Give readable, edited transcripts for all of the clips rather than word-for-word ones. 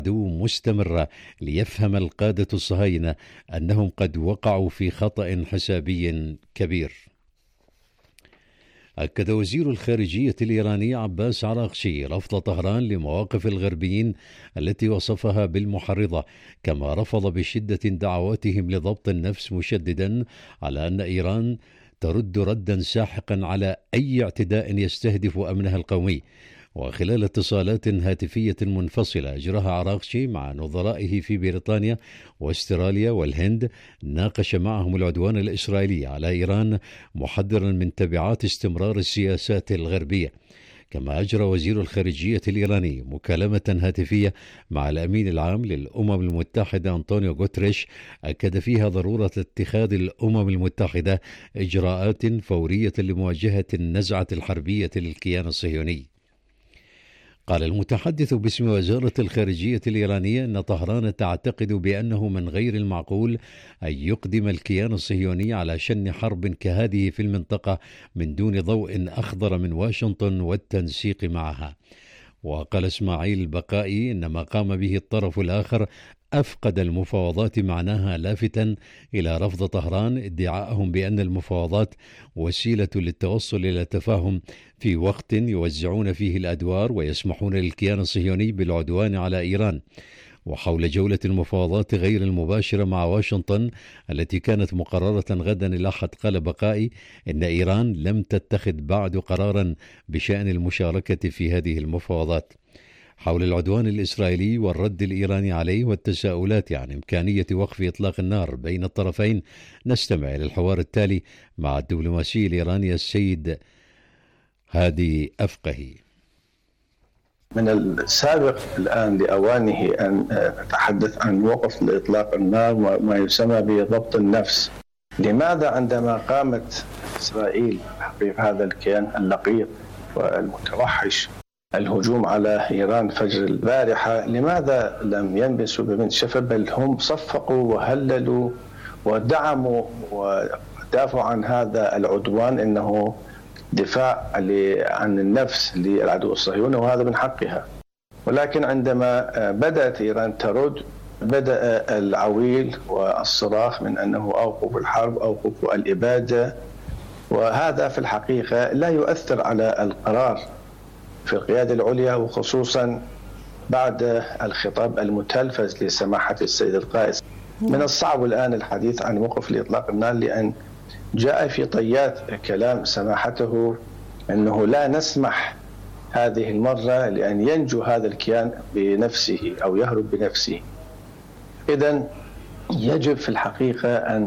مستمرة ليفهم القادة الصهاينة أنهم قد وقعوا في خطأ حسابي كبير. أكد وزير الخارجية الإيراني عباس عراقشي رفض طهران لمواقف الغربيين التي وصفها بالمحرضة، كما رفض بشدة دعواتهم لضبط النفس، مشددا على أن إيران ترد ردا ساحقا على أي اعتداء يستهدف أمنها القومي. وخلال اتصالات هاتفية منفصلة أجراها عراقشي مع نظرائه في بريطانيا واستراليا والهند، ناقش معهم العدوان الإسرائيلي على إيران، محذرا من تبعات استمرار السياسات الغربية. كما أجرى وزير الخارجية الإيراني مكالمة هاتفية مع الأمين العام للأمم المتحدة أنطونيو غوتريش، أكد فيها ضرورة اتخاذ الأمم المتحدة إجراءات فورية لمواجهة النزعة الحربية للكيان الصهيوني. قال المتحدث باسم وزارة الخارجية الإيرانية أن طهران تعتقد بأنه من غير المعقول أن يقدم الكيان الصهيوني على شن حرب كهذه في المنطقة من دون ضوء أخضر من واشنطن والتنسيق معها. وقال إسماعيل البقائي إن ما قام به الطرف الآخر أفقد المفاوضات معناها، لافتا إلى رفض طهران ادعاءهم بأن المفاوضات وسيلة للتوصل إلى تفاهم في وقت يوزعون فيه الأدوار ويسمحون للكيان الصهيوني بالعدوان على إيران. وحول جولة المفاوضات غير المباشرة مع واشنطن التي كانت مقررة غدا الأحد، قال بقائي إن إيران لم تتخذ بعد قرارا بشأن المشاركة في هذه المفاوضات. حول العدوان الإسرائيلي والرد الإيراني عليه والتساؤلات عن إمكانية وقف إطلاق النار بين الطرفين، نستمع إلى الحوار التالي مع الدبلوماسي الإيراني السيد هادي أفقهي. من السابق الآن لأوانه أن نتحدث عن وقف لإطلاق النار وما يسمى بضبط النفس. لماذا عندما قامت إسرائيل تحقيق هذا الكيان اللقيط والمتوحش الهجوم على إيران فجر البارحة، لماذا لم ينبسوا ببنت شفر، بل هم صفقوا وهللوا ودعموا ودافعوا عن هذا العدوان إنه دفاع عن النفس للعدو الصهيوني وهذا من حقها. ولكن عندما بدأت إيران ترد، بدأ العويل والصراخ من أنه أوقفوا الحرب، أوقفوا الإبادة، وهذا في الحقيقة لا يؤثر على القرار في القيادة العليا، وخصوصا بعد الخطاب المتلفز لسماحة السيد القائد. من الصعب الآن الحديث عن وقف لإطلاق النار، لأن جاء في طيات كلام سماحته أنه لا نسمح هذه المرة لأن ينجو هذا الكيان بنفسه أو يهرب بنفسه. إذن يجب في الحقيقة أن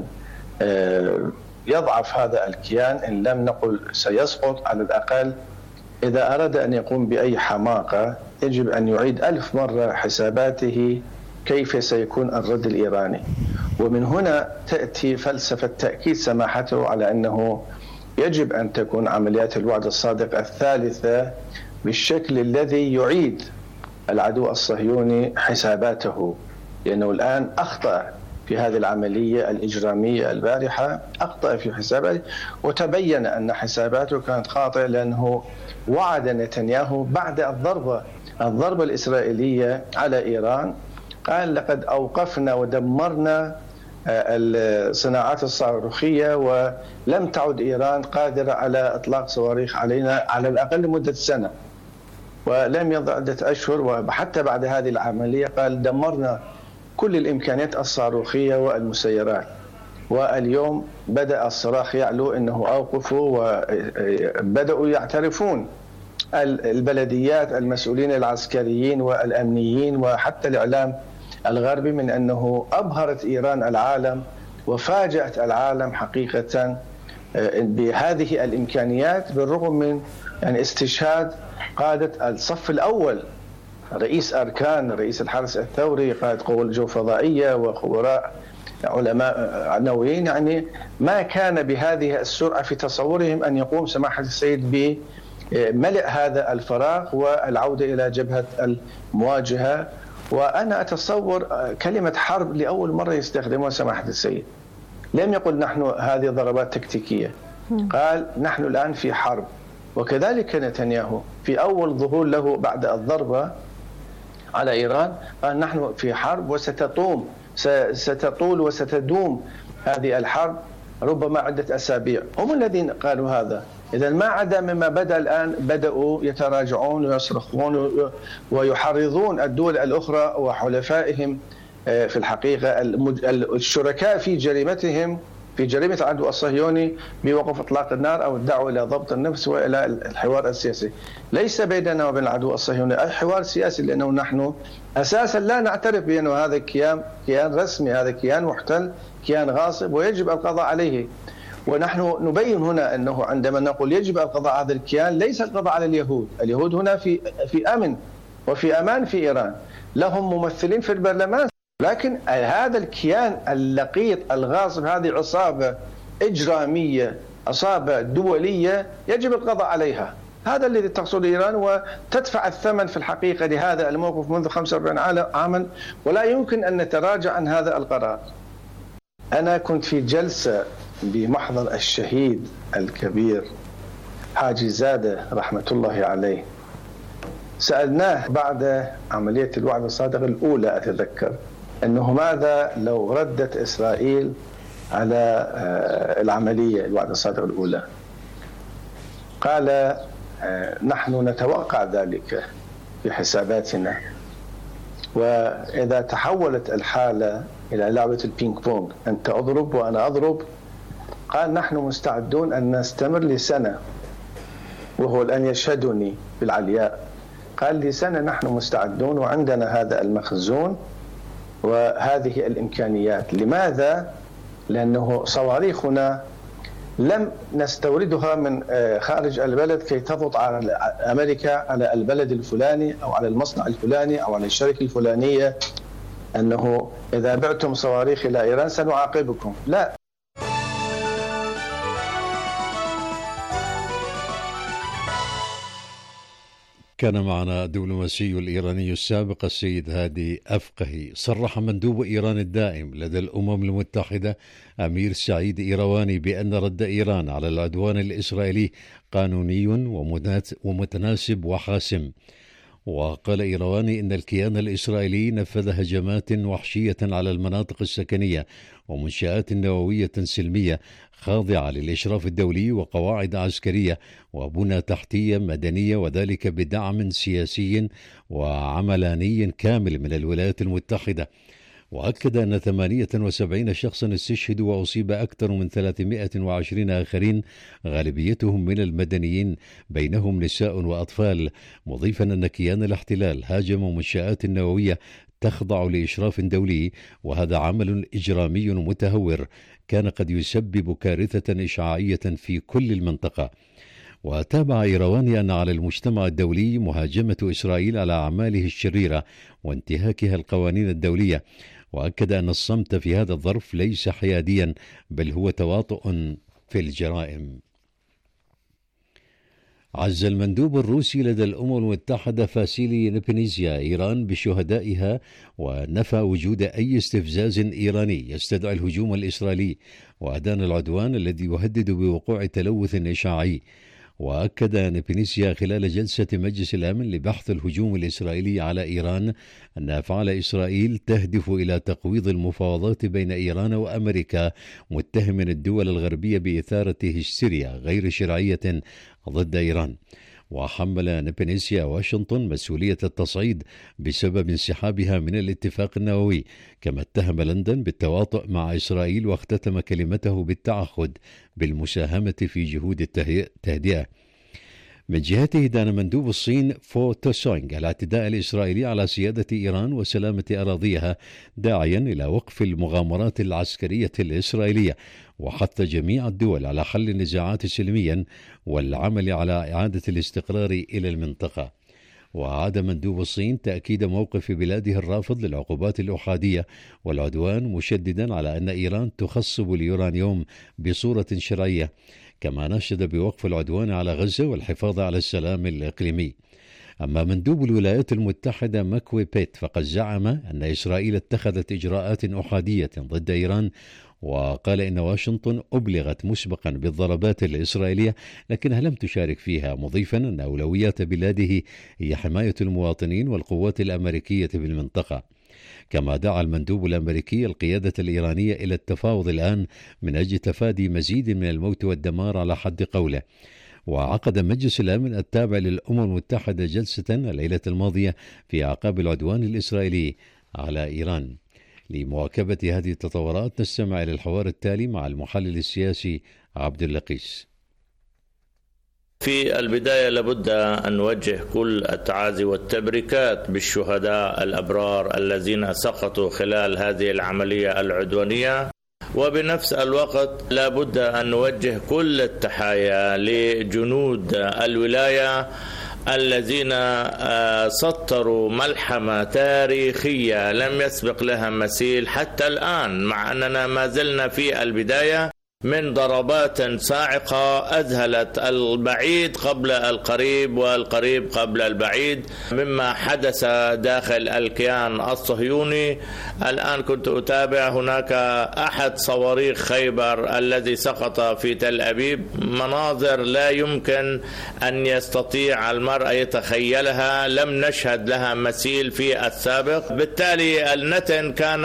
يضعف هذا الكيان، إن لم نقل سيسقط، على الأقل إذا أراد أن يقوم بأي حماقة يجب أن يعيد 1000 مرة حساباته كيف سيكون الرد الإيراني. ومن هنا تأتي فلسفة تأكيد سماحته على أنه يجب أن تكون عمليات الوعد الصادق الثالثة بالشكل الذي يعيد العدو الصهيوني حساباته، لأنه الآن أخطأ في هذه العملية الإجرامية البارحة، أخطأ في حساباته وتبين أن حساباته كانت خاطئة، لأنه وعد نتنياهو بعد الضربة الإسرائيلية على إيران، قال لقد أوقفنا ودمرنا الصناعات الصاروخية ولم تعد إيران قادرة على إطلاق صواريخ علينا على الأقل لمدة سنة. ولم يضع عدة أشهر وحتى بعد هذه العملية قال دمرنا كل الإمكانيات الصاروخية والمسيرات. واليوم بدأ الصراخ يعلو أنه أوقفوا، وبدأوا يعترفون البلديات، المسؤولين العسكريين والأمنيين وحتى الإعلام الغربي من أنه أبهرت إيران العالم وفاجأت العالم حقيقة بهذه الإمكانيات، بالرغم من استشهاد قادة الصف الأول، رئيس أركان، رئيس الحرس الثوري، قائد قوى الجو الفضائية وخبراء علماء نوويين. يعني ما كان بهذه السرعة في تصورهم أن يقوم سماحة السيد بملء هذا الفراغ والعودة إلى جبهة المواجهة. وأنا أتصور كلمة حرب لأول مرة يستخدمها سماحة السيد، لم يقل نحن هذه ضربات تكتيكية، قال نحن الآن في حرب. وكذلك نتنياهو في أول ظهور له بعد الضربة على إيران، قال نحن في حرب ستطول وستدوم هذه الحرب ربما عدة أسابيع. هم الذين قالوا هذا. إذا ما عدا مما بدأ الآن بدأوا يتراجعون ويصرخون ويحرضون الدول الأخرى وحلفائهم في الحقيقة الشركاء في جريمتهم، في جريمة العدو الصهيوني، بوقف إطلاق النار أو الدعوة إلى ضبط النفس وإلى الحوار السياسي. ليس بيننا وبين العدو الصهيوني أي حوار سياسي، لأنه نحن أساسا لا نعترف بأنه هذا كيان رسمي، هذا كيان محتل، كيان غاصب ويجب القضاء عليه. ونحن نبين هنا أنه عندما نقول يجب القضاء على هذا الكيان ليس القضاء على اليهود. اليهود هنا في أمن وفي أمان في إيران، لهم ممثلين في البرلمان، لكن هذا الكيان اللقيط الغاصب، هذه عصابة إجرامية، عصابة دولية يجب القضاء عليها. هذا الذي تقصد إيران، وتدفع الثمن في الحقيقة لهذا الموقف منذ 45 عاما، ولا يمكن أن نتراجع عن هذا القرار. أنا كنت في جلسة بمحضر الشهيد الكبير حاجي زادة رحمة الله عليه. سألناه بعد عملية الوعد الصادق الأولى، أتذكر أنه ماذا لو ردت إسرائيل على العملية الوعد الصادق الأولى. قال نحن نتوقع ذلك في حساباتنا، وإذا تحولت الحالة إلى لعبة البينج بونج، أنت أضرب وأنا أضرب، قال نحن مستعدون أن نستمر لسنة، وهو الآن يشهدني بالعلياء، قال لسنة نحن مستعدون وعندنا هذا المخزون وهذه الإمكانيات. لماذا؟ لأنه صواريخنا لم نستوردها من خارج البلد كي تضغط على أمريكا، على البلد الفلاني أو على المصنع الفلاني أو على الشركة الفلانية، أنه إذا بعتم صواريخ إلى إيران سنعاقبكم. لا. كان معنا الدبلوماسي الإيراني السابق السيد هادي أفقهي. صرح مندوب إيران الدائم لدى الأمم المتحدة أمير سعيد إيرواني بأن رد إيران على العدوان الإسرائيلي قانوني ومتناسب وحاسم. وقال إيرواني إن الكيان الإسرائيلي نفذ هجمات وحشية على المناطق السكنية ومنشآت نووية سلمية خاضعة للإشراف الدولي وقواعد عسكرية وبنى تحتية مدنية، وذلك بدعم سياسي وعملاني كامل من الولايات المتحدة. وأكد أن 78 شخصا استشهدوا وأصيب أكثر من 320 آخرين، غالبيتهم من المدنيين بينهم نساء وأطفال، مضيفا أن كيان الاحتلال هاجم منشآت نووية تخضع لإشراف دولي، وهذا عمل إجرامي متهور كان قد يسبب كارثة إشعاعية في كل المنطقة. وتابع إيرواني أن على المجتمع الدولي مهاجمة إسرائيل على أعماله الشريرة وانتهاكها القوانين الدولية، وأكد أن الصمت في هذا الظرف ليس حياديا بل هو تواطؤ في الجرائم. عز المندوب الروسي لدى الأمم المتحدة فاسيلي نبنيزيا إيران بشهدائها، ونفى وجود أي استفزاز إيراني يستدعي الهجوم الإسرائيلي، وأدان العدوان الذي يهدد بوقوع تلوث إشعاعي. وأكد نبنيزيا خلال جلسة مجلس الأمن لبحث الهجوم الإسرائيلي على إيران أن أفعال إسرائيل تهدف إلى تقويض المفاوضات بين إيران وأمريكا، متهما الدول الغربية بإثارة هستيريا غير شرعية ضد إيران. وحمل نبنيزيا واشنطن مسؤولية التصعيد بسبب انسحابها من الاتفاق النووي، كما اتهم لندن بالتواطؤ مع إسرائيل واختتم كلمته بالتعهد بالمساهمة في جهود التهدئة. من جهته دان مندوب الصين فو توسونغ الاعتداء الإسرائيلي على سيادة إيران وسلامة أراضيها، داعيا إلى وقف المغامرات العسكرية الإسرائيلية، وحث جميع الدول على حل النزاعات سلميا والعمل على إعادة الاستقرار إلى المنطقة. وعاد مندوب الصين تأكيد موقف بلاده الرافض للعقوبات الأحادية والعدوان، مشددا على أن إيران تخصب اليورانيوم بصورة شرعية، كما ناشد بوقف العدوان على غزة والحفاظ على السلام الإقليمي. أما مندوب الولايات المتحدة ماكوي بيت فقد زعم أن إسرائيل اتخذت إجراءات أحادية ضد إيران، وقال إن واشنطن أبلغت مسبقا بالضربات الإسرائيلية لكنها لم تشارك فيها، مضيفا أن أولويات بلاده هي حماية المواطنين والقوات الأمريكية في المنطقة. كما دعا المندوب الأمريكي القيادة الإيرانية إلى التفاوض الآن من أجل تفادي مزيد من الموت والدمار على حد قوله. وعقد مجلس الأمن التابع للأمم المتحدة جلسة الليلة الماضية في أعقاب العدوان الإسرائيلي على إيران. لمواكبة هذه التطورات نستمع إلى الحوار التالي مع المحلل السياسي عبد اللقيس. في البداية لابد أن نوجه كل التعازي والتبريكات بالشهداء الأبرار الذين سقطوا خلال هذه العملية العدوانية، وبنفس الوقت لابد أن نوجه كل التحايا لجنود الولاية الذين سطروا ملحمة تاريخية لم يسبق لها مثيل حتى الآن، مع أننا ما زلنا في البداية من ضربات صاعقة أذهلت البعيد قبل القريب والقريب قبل البعيد مما حدث داخل الكيان الصهيوني. الآن كنت أتابع هناك أحد صواريخ خيبر الذي سقط في تل أبيب، مناظر لا يمكن أن يستطيع المرء يتخيلها، لم نشهد لها مثيل في السابق. بالتالي النتن كان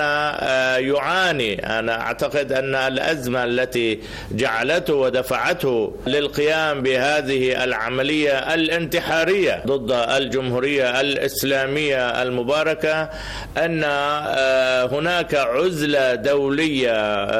يعاني. أنا أعتقد أن الأزمة التي جعلته ودفعته للقيام بهذه العملية الانتحارية ضد الجمهورية الإسلامية المباركة أن هناك عزلة دولية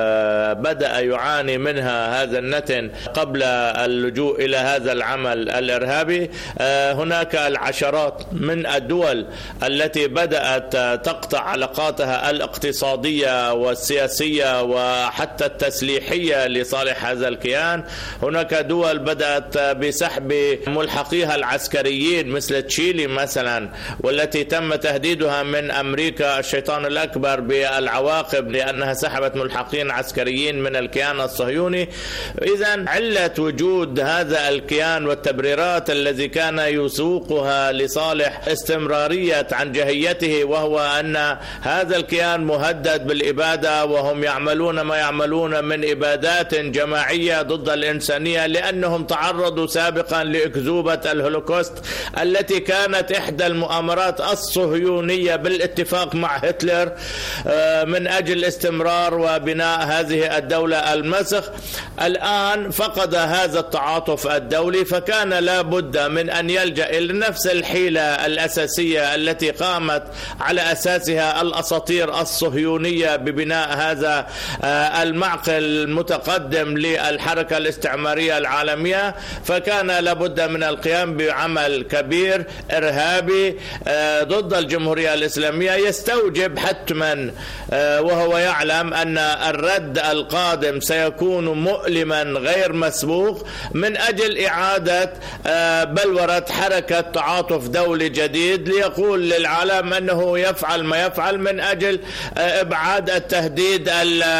بدأ يعاني منها هذا النتن قبل اللجوء إلى هذا العمل الإرهابي. هناك العشرات من الدول التي بدأت تقطع علاقاتها الاقتصادية والسياسية وحتى التسليحية لصالح هذا الكيان. هناك دول بدأت بسحب ملحقيها العسكريين مثل تشيلي مثلا، والتي تم تهديدها من أمريكا الشيطان الأكبر بالعواقب لأنها سحبت ملحقين عسكريين من الكيان الصهيوني. إذن علة وجود هذا الكيان والتبريرات الذي كان يسوقها لصالح استمرارية عنجهيته، وهو أن هذا الكيان مهدد بالإبادة، وهم يعملون ما يعملون من إبادات جماعية ضد الإنسانية لأنهم تعرضوا سابقا لأكذوبة الهولوكوست التي كانت إحدى المؤامرات الصهيونية بالاتفاق مع هتلر من أجل استمرار وبناء هذه الدولة المسخ. الآن فقد هذا التعاطف الدولي، فكان لا بد من أن يلجأ إلى نفس الحيلة الأساسية التي قامت على أساسها الأساطير الصهيونية ببناء هذا المعقل المتقدم للحركة الاستعمارية العالمية. فكان لابد من القيام بعمل كبير إرهابي ضد الجمهورية الإسلامية يستوجب حتما، وهو يعلم أن الرد القادم سيكون مؤلما غير مسبوق من أجل إعادة بلورة حركة تعاطف دولي جديد ليقول للعالم أنه يفعل ما يفعل من أجل إبعاد التهديد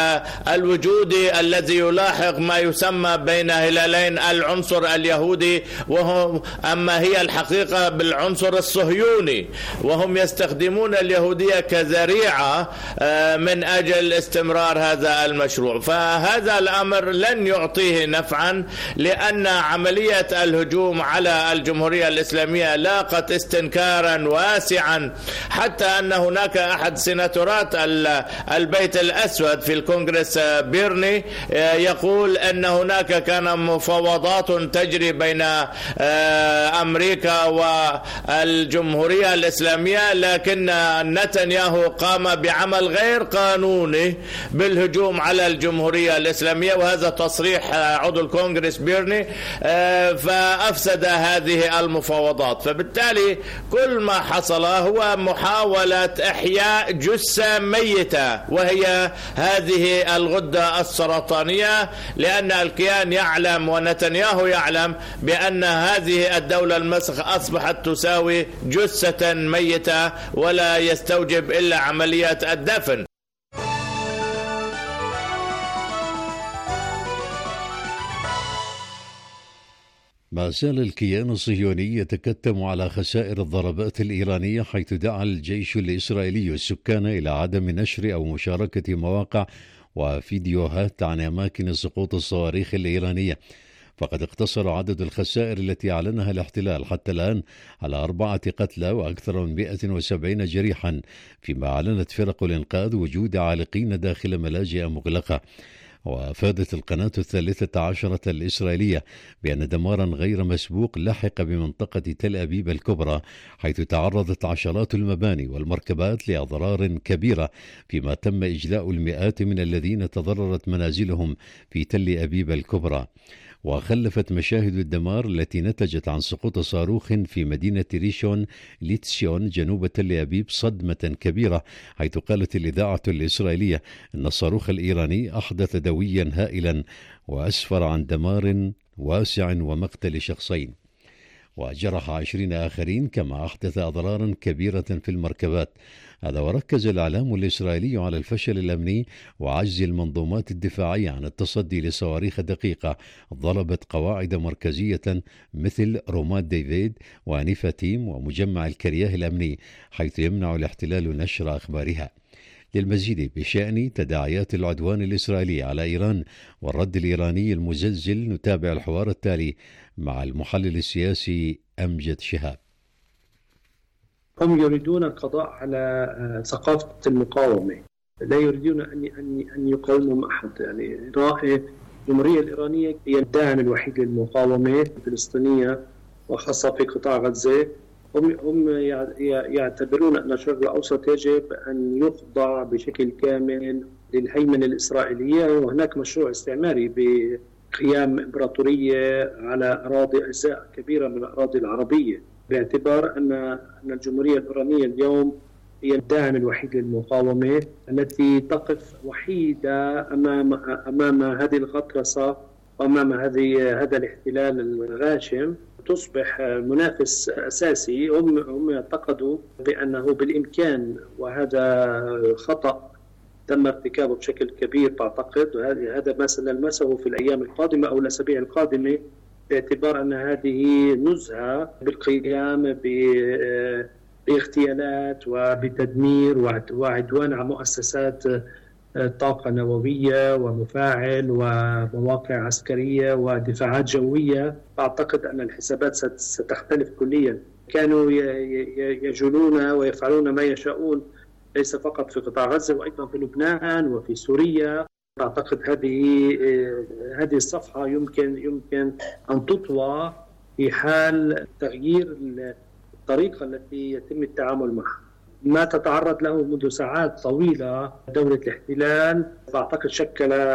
الوجودي الذي يلاحق ما يسمى بين هلالين العنصر اليهودي، وهم أما هي الحقيقة بالعنصر الصهيوني، وهم يستخدمون اليهودية كذريعة من أجل استمرار هذا المشروع. فهذا الأمر لن يعطيه نفعا، لأن عملية الهجوم على الجمهورية الإسلامية لاقت استنكارا واسعا، حتى أن هناك أحد سيناتورات البيت الأسود في الكونغرس بيرني يقول أن هناك كان مفاوضات تجري بين أمريكا والجمهورية الإسلامية، لكن نتنياهو قام بعمل غير قانوني بالهجوم على الجمهورية الإسلامية، وهذا تصريح عضو الكونغرس بيرني، فأفسد هذه المفاوضات. فبالتالي كل ما حصل هو محاولة إحياء جثة ميتة، وهي هذه الغدة السرطانية، لأن الكيان يعلم ونتنياهو يعلم بأن هذه الدولة المسخ أصبحت تساوي جثة ميتة ولا يستوجب إلا عملية الدفن. ما زال الكيان الصهيوني يتكتم على خسائر الضربات الإيرانية، حيث دعا الجيش الإسرائيلي السكان إلى عدم نشر أو مشاركة مواقع وفيديوهات عن أماكن سقوط الصواريخ الإيرانية. فقد اقتصر عدد الخسائر التي أعلنها الاحتلال حتى الآن على 4 قتلى وأكثر من 170 جريحا، فيما أعلنت فرق الإنقاذ وجود عالقين داخل ملاجئ مغلقة. وأفادت القناة 13 الإسرائيلية بأن دمارا غير مسبوق لحق بمنطقة تل أبيب الكبرى، حيث تعرضت عشرات المباني والمركبات لأضرار كبيرة، فيما تم إجلاء المئات من الذين تضررت منازلهم في تل أبيب الكبرى. وخلفت مشاهد الدمار التي نتجت عن سقوط صاروخ في مدينة ريشون ليتسيون جنوب تل أبيب صدمة كبيرة، حيث قالت الإذاعة الإسرائيلية أن الصاروخ الإيراني أحدث دويا هائلا وأسفر عن دمار واسع ومقتل شخصين، وجرح 20 آخرين، كما أحدث أضرارا كبيرة في المركبات. هذا وركز الإعلام الإسرائيلي على الفشل الأمني وعجز المنظومات الدفاعية عن التصدي لصواريخ دقيقة ضربت قواعد مركزية مثل رومات ديفيد ونيفاتيم ومجمع الكرياه الأمني، حيث يمنع الاحتلال نشر أخبارها. للمزيد بشأن تداعيات العدوان الإسرائيلي على إيران والرد الإيراني المزلزل، نتابع الحوار التالي مع المحلل السياسي أمجد شهاب. هم يريدون القضاء على ثقافة المقاومة، لا يريدون أن يقاوموا أحد. يعني الجمهورية الإيرانية هي الداعم الوحيد للمقاومة الفلسطينية، وخاصة في قطاع غزة. هم يعتبرون أن الشرق الأوسط يجب أن يخضع بشكل كامل للهيمنة الإسرائيلية، وهناك مشروع استعماري بقيام إمبراطورية على أراضي أجزاء كبيرة من الأراضي العربية، باعتبار أن الجمهورية الإيرانية اليوم هي الداعم الوحيد للمقاومة التي تقف وحيدة أمام هذه الغطرسة وأمام هذا الاحتلال الغاشم، تصبح منافس أساسي. هم يعتقدوا بأنه بالإمكان، وهذا خطأ تم ارتكابه بشكل كبير بعتقد، وهذا ما سنلمسه في الأيام القادمة أو الأسابيع القادمة، باعتبار أن هذه نزهة بالقيام باغتيالات وبتدمير وعدوان على مؤسسات طاقة نووية ومفاعل ومواقع عسكرية ودفاعات جوية. أعتقد أن الحسابات ستختلف كليا. كانوا يجولون ويفعلون ما يشاءون، ليس فقط في قطاع غزة وأيضا في لبنان وفي سوريا. أعتقد هذه الصفحة يمكن أن تطوى في حال تغيير الطريقة التي يتم التعامل معها. ما تتعرض له منذ ساعات طويلة دولة الاحتلال أعتقد شكل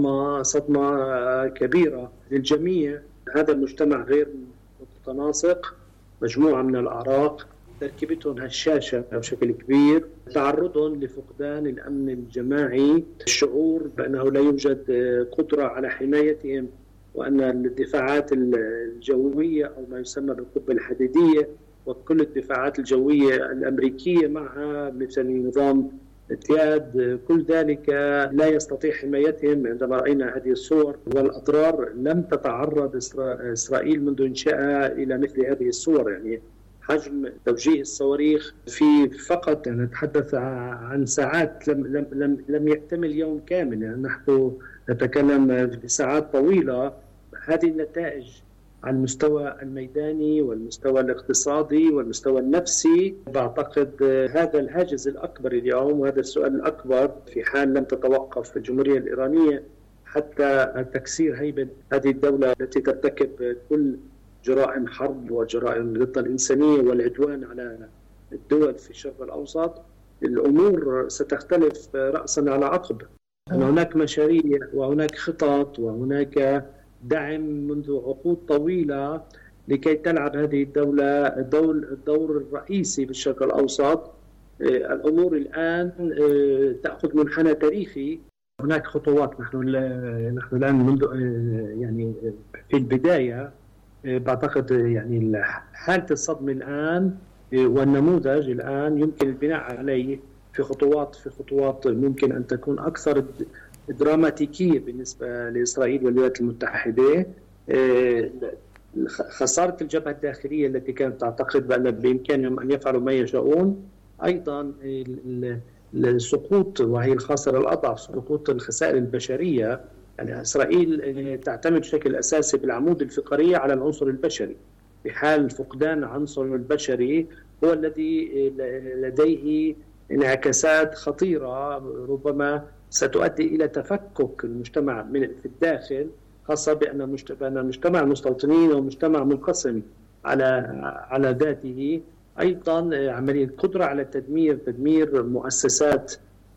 صدمة كبيرة للجميع. هذا المجتمع غير متناسق، مجموعة من الأعراق تركيبتهم هشاشة بشكل كبير، تعرضهم لفقدان الأمن الجماعي، الشعور بأنه لا يوجد قدرة على حمايتهم، وأن الدفاعات الجوية أو ما يسمى بالقبة الحديدية وكل الدفاعات الجوية الأمريكية معها مثل نظام التياد، كل ذلك لا يستطيع حمايتهم. عندما رأينا هذه الصور والأضرار، لم تتعرض إسرائيل منذ إنشائها إلى مثل هذه الصور. يعني حجم توجيه الصواريخ في فقط نتحدث عن ساعات لم يكتمل يوم كامل، يعني نحن نتكلم بساعات طويلة. هذه النتائج على المستوى الميداني والمستوى الاقتصادي والمستوى النفسي، بعتقد هذا الهاجس الأكبر اليوم، وهذا السؤال الأكبر في حال لم تتوقف الجمهورية الإيرانية حتى تكسير هيبة هذه الدولة التي ترتكب كل جرائم حرب وجرائم ضد الإنسانية والعدوان على الدول في الشرق الأوسط. الأمور ستختلف رأسا على عقب. هناك مشاريع وهناك خطط وهناك دعم منذ عقود طويلة لكي تلعب هذه الدولة الدور الرئيسي بالشرق الأوسط. الأمور الآن تأخذ منحنى تاريخي. هناك خطوات. نحن الآن منذ يعني في البداية، بعتقد يعني حالة الصدمة الآن والنموذج الآن يمكن البناء عليه في خطوات ممكن أن تكون أكثر دراماتيكية بالنسبة لإسرائيل والولايات المتحدة. خسارة الجبهة الداخلية التي كانت تعتقد بأن بإمكانهم أن يفعلوا ما يشاءون، أيضا السقوط وهي الخاسرة الأضعف، سقوط الخسائر البشرية. يعني إسرائيل تعتمد بشكل أساسي بالعمود الفقري على العنصر البشري. بحال فقدان العنصر البشري هو الذي لديه انعكاسات خطيرة ربما ستؤدي إلى تفكك المجتمع في الداخل، خاصة بأن مجتمع المستوطنين هو مجتمع منقسم على ذاته. أيضا عملية القدرة على تدمير مؤسسات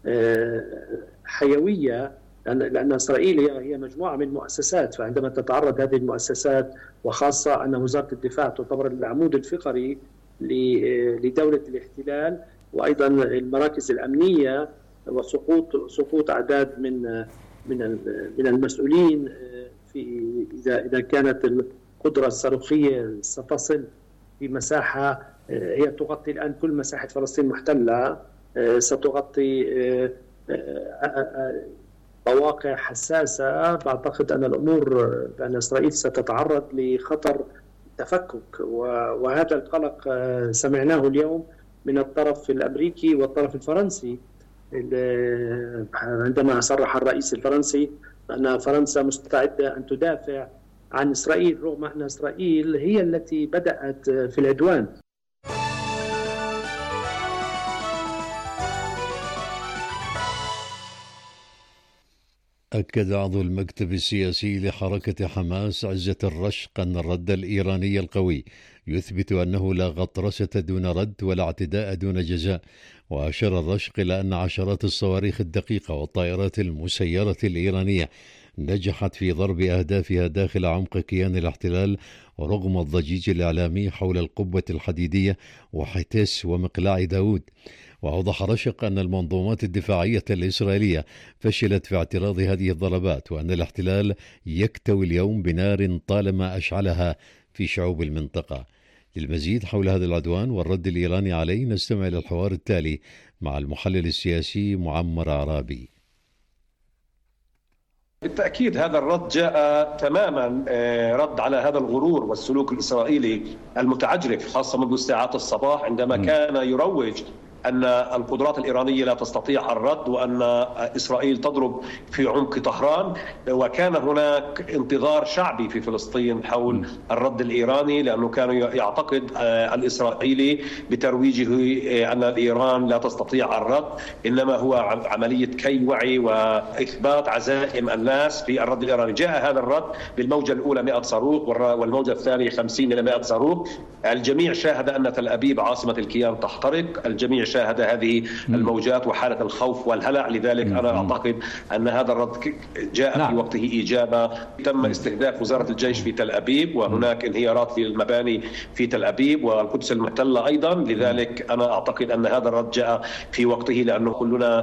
حيوية، لأن إسرائيل هي مجموعة من المؤسسات، فعندما تتعرض هذه المؤسسات وخاصة أن وزارة الدفاع تعتبر العمود الفقري لدولة الاحتلال، وأيضا المراكز الأمنية، وسقوط أعداد من المسؤولين إذا كانت القدرة الصاروخية ستصل في مساحة هي تغطي الآن كل مساحة فلسطين محتلة، ستغطي مواقع حساسة. بعتقد أن الأمور بأن إسرائيل ستتعرض لخطر تفكك، وهذا القلق سمعناه اليوم من الطرف الأمريكي والطرف الفرنسي، عندما صرح الرئيس الفرنسي أن فرنسا مستعدة أن تدافع عن إسرائيل، رغم أن إسرائيل هي التي بدأت في العدوان. أكد عضو المكتب السياسي لحركة حماس عزة الرشق أن الرد الإيراني القوي يثبت أنه لا غطرسة دون رد ولا اعتداء دون جزاء. وأشار الرشق إلى أن عشرات الصواريخ الدقيقة والطائرات المسيرة الإيرانية نجحت في ضرب أهدافها داخل عمق كيان الاحتلال، ورغم الضجيج الإعلامي حول القبة الحديدية وحتيس ومقلاع داود. وأوضح رشق أن المنظومات الدفاعية الإسرائيلية فشلت في اعتراض هذه الضربات، وأن الاحتلال يكتوي اليوم بنار طالما أشعلها في شعوب المنطقة. للمزيد حول هذا العدوان والرد الإيراني عليه نستمع إلى الحوار التالي مع المحلل السياسي معمر عرابي. بالتأكيد هذا الرد جاء تماما رد على هذا الغرور والسلوك الإسرائيلي المتعجرف، خاصة منذ ساعات الصباح عندما كان يروج أن القدرات الإيرانية لا تستطيع الرد، وأن إسرائيل تضرب في عمق طهران. وكان هناك انتظار شعبي في فلسطين حول الرد الإيراني، لأنه كان يعتقد الإسرائيلي بترويجه أن إيران لا تستطيع الرد، إنما هو عملية كي وعي وإثبات عزائم الناس في الرد الإيراني. جاء هذا الرد بالموجة الأولى 100 صاروخ والموجة الثانية 50 إلى 100 صاروخ. الجميع شاهد أن تل أبيب عاصمة الكيان تحترق، الجميع شاهد هذه الموجات وحالة الخوف والهلع. لذلك أنا أعتقد أن هذا الرد جاء في وقته إجابة. تم استهداف وزارة الجيش في تل أبيب، وهناك انهيارات في المباني في تل أبيب والقدس المحتلة أيضا. لذلك أنا أعتقد أن هذا الرد جاء في وقته، لأنه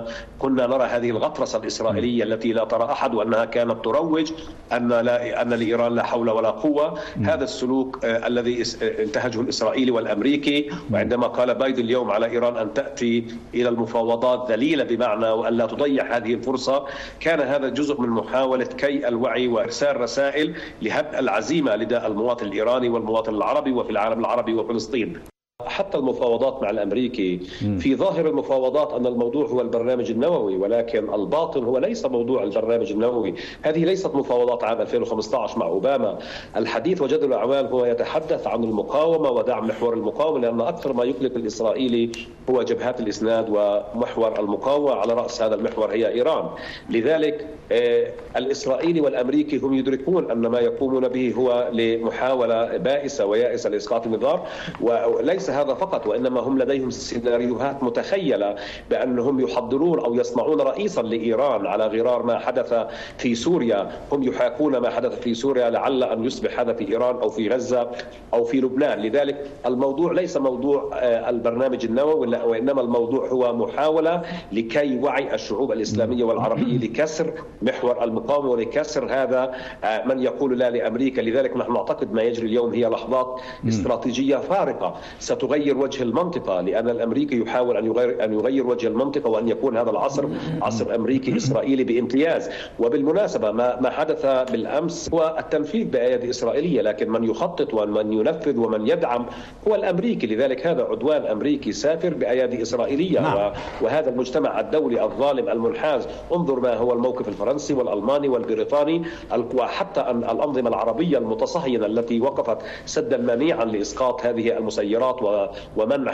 كنا نرى هذه الغطرسة الإسرائيلية التي لا ترى أحد، وأنها كانت تروج أن لإيران لا حول ولا قوة. هذا السلوك الذي انتهجه الإسرائيلي والأمريكي. وعندما قال بايدن اليوم على إيران أن تأتي إلى المفاوضات ذليلة بمعنى وأن لا تضيع هذه الفرصة، كان هذا جزء من محاولة كي الوعي وإرسال رسائل لهدء العزيمة لدى المواطن الإيراني والمواطن العربي وفي العالم العربي وفلسطين. حتى المفاوضات مع الأمريكي، في ظاهر المفاوضات أن الموضوع هو البرنامج النووي، ولكن الباطن هو ليس موضوع البرنامج النووي. هذه ليست مفاوضات عام 2015 مع أوباما. الحديث وجدل الأعمال هو يتحدث عن المقاومة ودعم محور المقاومة، لأن أكثر ما يقلق الإسرائيلي هو جبهات الإسناد ومحور المقاومة، على رأس هذا المحور هي إيران. لذلك الإسرائيلي والأمريكي هم يدركون أن ما يقومون به هو لمحاولة بائسة ويائسة لإسقاط النظام. وليس هذا فقط، وإنما هم لديهم سيناريوهات متخيلة بأنهم يحضرون أو يصنعون رئيسا لإيران على غرار ما حدث في سوريا. هم يحاكون ما حدث في سوريا لعل أن يصبح هذا في إيران أو في غزة أو في لبنان. لذلك الموضوع ليس موضوع البرنامج النووي، وإنما الموضوع هو محاولة لكي وعي الشعوب الإسلامية والعربية لكسر محور المقاومة ولكسر هذا من يقول لا لأمريكا. لذلك نحن نعتقد ما يجري اليوم هي لحظات استراتيجية فارقة ستغير يغير وجه المنطقة، لأن الأمريكي يحاول أن يغير وجه المنطقة وأن يكون هذا العصر عصر أمريكي إسرائيلي بامتياز. وبالمناسبة ما حدث بالأمس هو التنفيذ بأيادي إسرائيلية، لكن من يخطط ومن ينفذ ومن يدعم هو الأمريكي. لذلك هذا عدوان أمريكي سافر بأيادي إسرائيلية. نعم. وهذا المجتمع الدولي الظالم المنحاز، انظر ما هو الموقف الفرنسي والألماني والبريطاني وحتى الأنظمة العربية المتصهينة التي وقفت سدا منيعا لإسقاط هذه المسيرات ومنع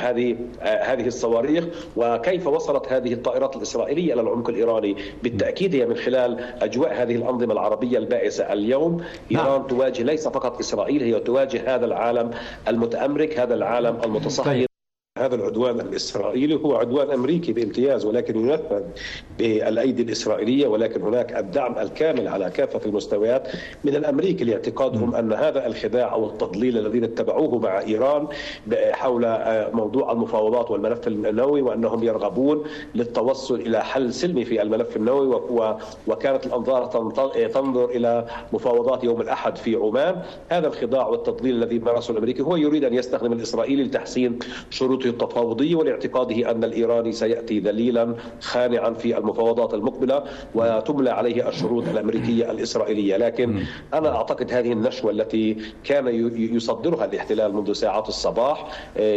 هذه الصواريخ. وكيف وصلت هذه الطائرات الإسرائيلية إلى العمق الإيراني؟ بالتأكيد هي من خلال أجواء هذه الأنظمة العربية البائسة. اليوم إيران تواجه ليس فقط إسرائيل، هي تواجه هذا العالم المتأمرك، هذا العالم المتصهين. هذا العدوان الإسرائيلي هو عدوان أمريكي بامتياز، ولكن ينفذ بالأيدي الإسرائيلية، ولكن هناك الدعم الكامل على كافة المستويات من الأمريكي لاعتقادهم أن هذا الخداع أو التضليل الذين اتبعوه مع إيران حول موضوع المفاوضات والملف النووي، وأنهم يرغبون للتوصل إلى حل سلمي في الملف النووي. وكانت الأنظار تنظر إلى مفاوضات يوم الأحد في عمان. هذا الخداع والتضليل الذي مارسه الأمريكي هو يريد أن يستخدم الإسرائيلي لتحسين شروط التفاوضية ولاعتقاده أن الإيراني سيأتي ذليلا خانعا في المفاوضات المقبلة وتملى عليه الشروط الأمريكية الإسرائيلية. لكن أنا أعتقد هذه النشوة التي كان يصدرها الاحتلال منذ ساعات الصباح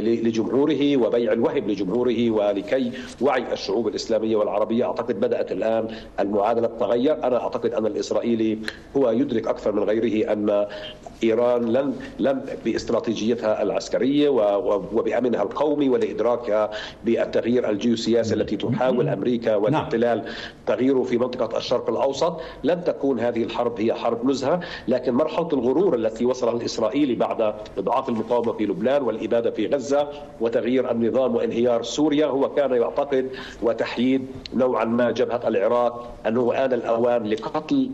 لجمهوره وبيع الوهم لجمهوره ولكي وعي الشعوب الإسلامية والعربية، أعتقد بدأت الآن المعادلة تتغير. أنا أعتقد أن الإسرائيلي هو يدرك أكثر من غيره أن إيران لن باستراتيجيتها العسكرية وبأمنها القومي ولإدراكها بالتغيير الجيوسياسي التي تحاول أمريكا والاحتلال تغييره في منطقة الشرق الأوسط، لن تكون هذه الحرب هي حرب نزهة. لكن مرحلة الغرور التي وصلها الإسرائيلي بعد إضعاف المقاومة في لبنان والإبادة في غزة وتغيير النظام وانهيار سوريا، هو كان يعتقد وتحييد نوعا ما جبهة العراق أنه آن الأوان لقتل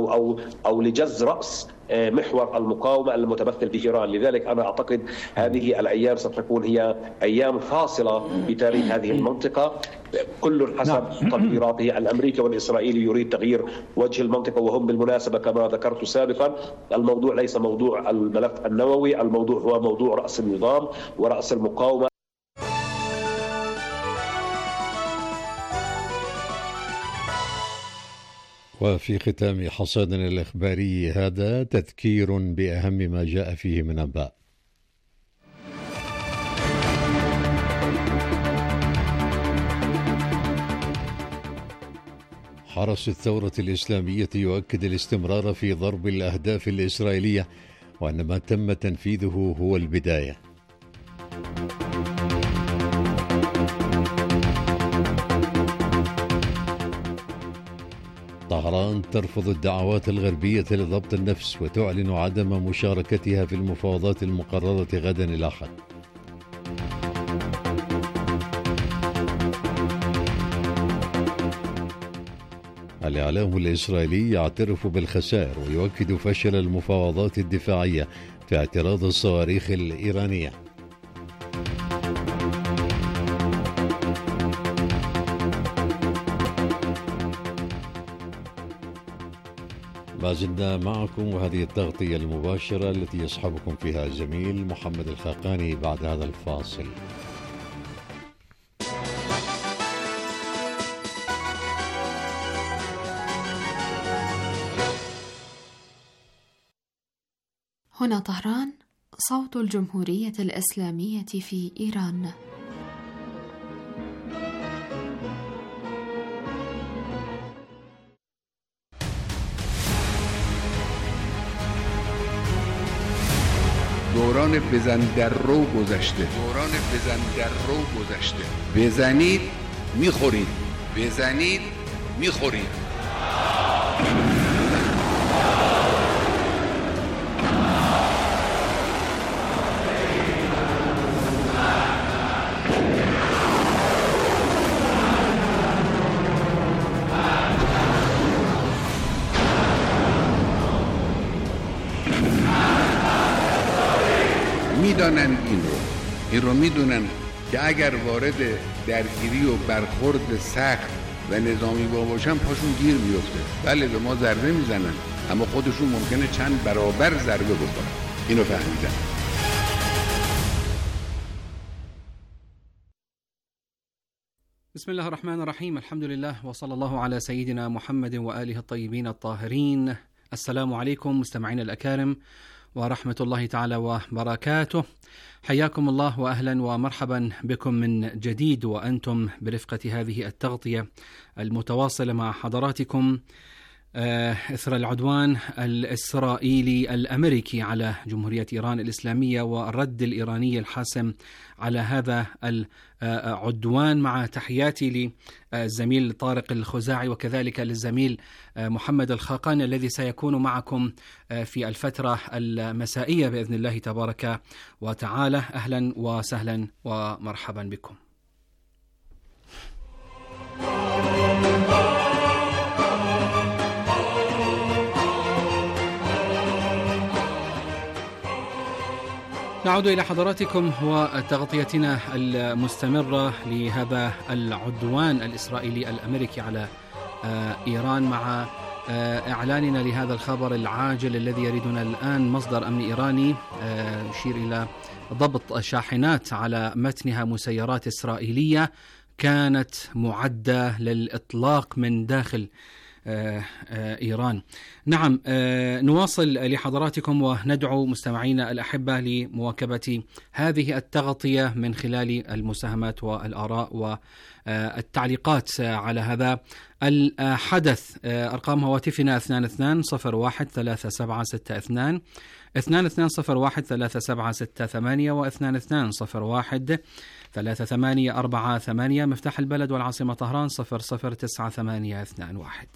أو لجز رأس محور المقاومة المتمثل بإيران. لذلك أنا أعتقد هذه الأيام ستكون هي أيام فاصلة بتاريخ هذه المنطقة، كل حسب تقديراته. الأمريكي والإسرائيلي يريد تغيير وجه المنطقة، وهم بالمناسبة كما ذكرت سابقا الموضوع ليس موضوع الملف النووي، الموضوع هو موضوع رأس النظام ورأس المقاومة. وفي ختام حصادنا الإخباري هذا تذكير بأهم ما جاء فيه من أنباء. حرس الثورة الإسلامية يؤكد الاستمرار في ضرب الأهداف الإسرائيلية وأن ما تم تنفيذه هو البداية. طهران ترفض الدعوات الغربية لضبط النفس وتعلن عدم مشاركتها في المفاوضات المقررة غدا الأحد. الإعلام الإسرائيلي يعترف بالخسائر ويؤكد فشل المفاوضات الدفاعية في اعتراض الصواريخ الإيرانية. ما زلنا معكم وهذه التغطية المباشرة التي يصحبكم فيها الزميل محمد الخاقاني بعد هذا الفاصل. هنا طهران، صوت الجمهورية الإسلامية في إيران. دوران بزن در رو گذشته. بزنید میخورید. میدانن این رو میدونن که اگر وارد درگیری و برخورد سخت و نظامی باشن پاشون گیر میفته. بله به ما ضربه میزنن اما خودشون ممکنه چند برابر ضربه بخورن. اینو فهمیدن. بسم الله الرحمن الرحيم. الحمد لله وصلى الله على سيدنا محمد وآله الطيبين الطاهرين. السلام عليكم مستمعين الأكارم ورحمة الله تعالى وبركاته. حياكم الله وأهلا ومرحبا بكم من جديد وأنتم برفقة هذه التغطية المتواصلة مع حضراتكم إثر العدوان الإسرائيلي الأمريكي على جمهورية إيران الإسلامية والرد الإيراني الحاسم على هذا العدوان، مع تحياتي للزميل طارق الخزاعي وكذلك للزميل محمد الخاقاني الذي سيكون معكم في الفترة المسائية بإذن الله تبارك وتعالى. أهلا وسهلا ومرحبا بكم. نعود إلى حضراتكم وتغطيتنا المستمرة لهذا العدوان الإسرائيلي الأمريكي على إيران، مع إعلاننا لهذا الخبر العاجل الذي يريدنا الآن. مصدر أمن إيراني يشير إلى ضبط شاحنات على متنها مسيرات إسرائيلية كانت معدة للإطلاق من داخل إيران. نعم، نواصل لحضراتكم وندعو مستمعينا الأحبة لمواكبة هذه التغطية من خلال المساهمات والآراء والتعليقات على هذا الحدث. أرقام هواتفنا 22013762 22013768 و 22013848. مفتاح البلد والعاصمة طهران 009821.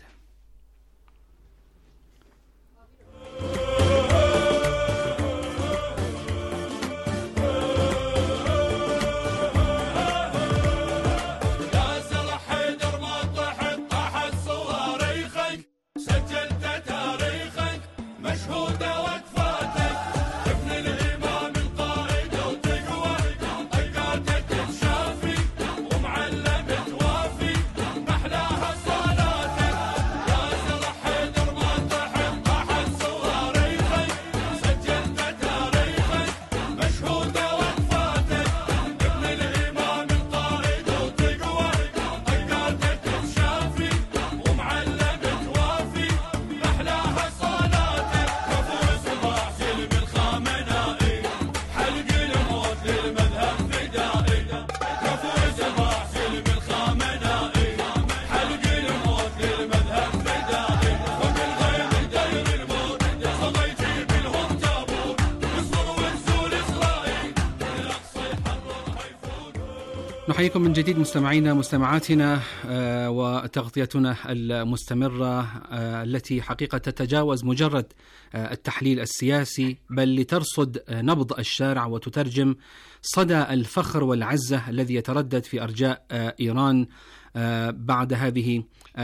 نحييكم من جديد مستمعينا مستمعاتنا وتغطيتنا المستمرة التي حقيقة تتجاوز مجرد التحليل السياسي، بل لترصد نبض الشارع وتترجم صدى الفخر والعزة الذي يتردد في أرجاء إيران بعد هذه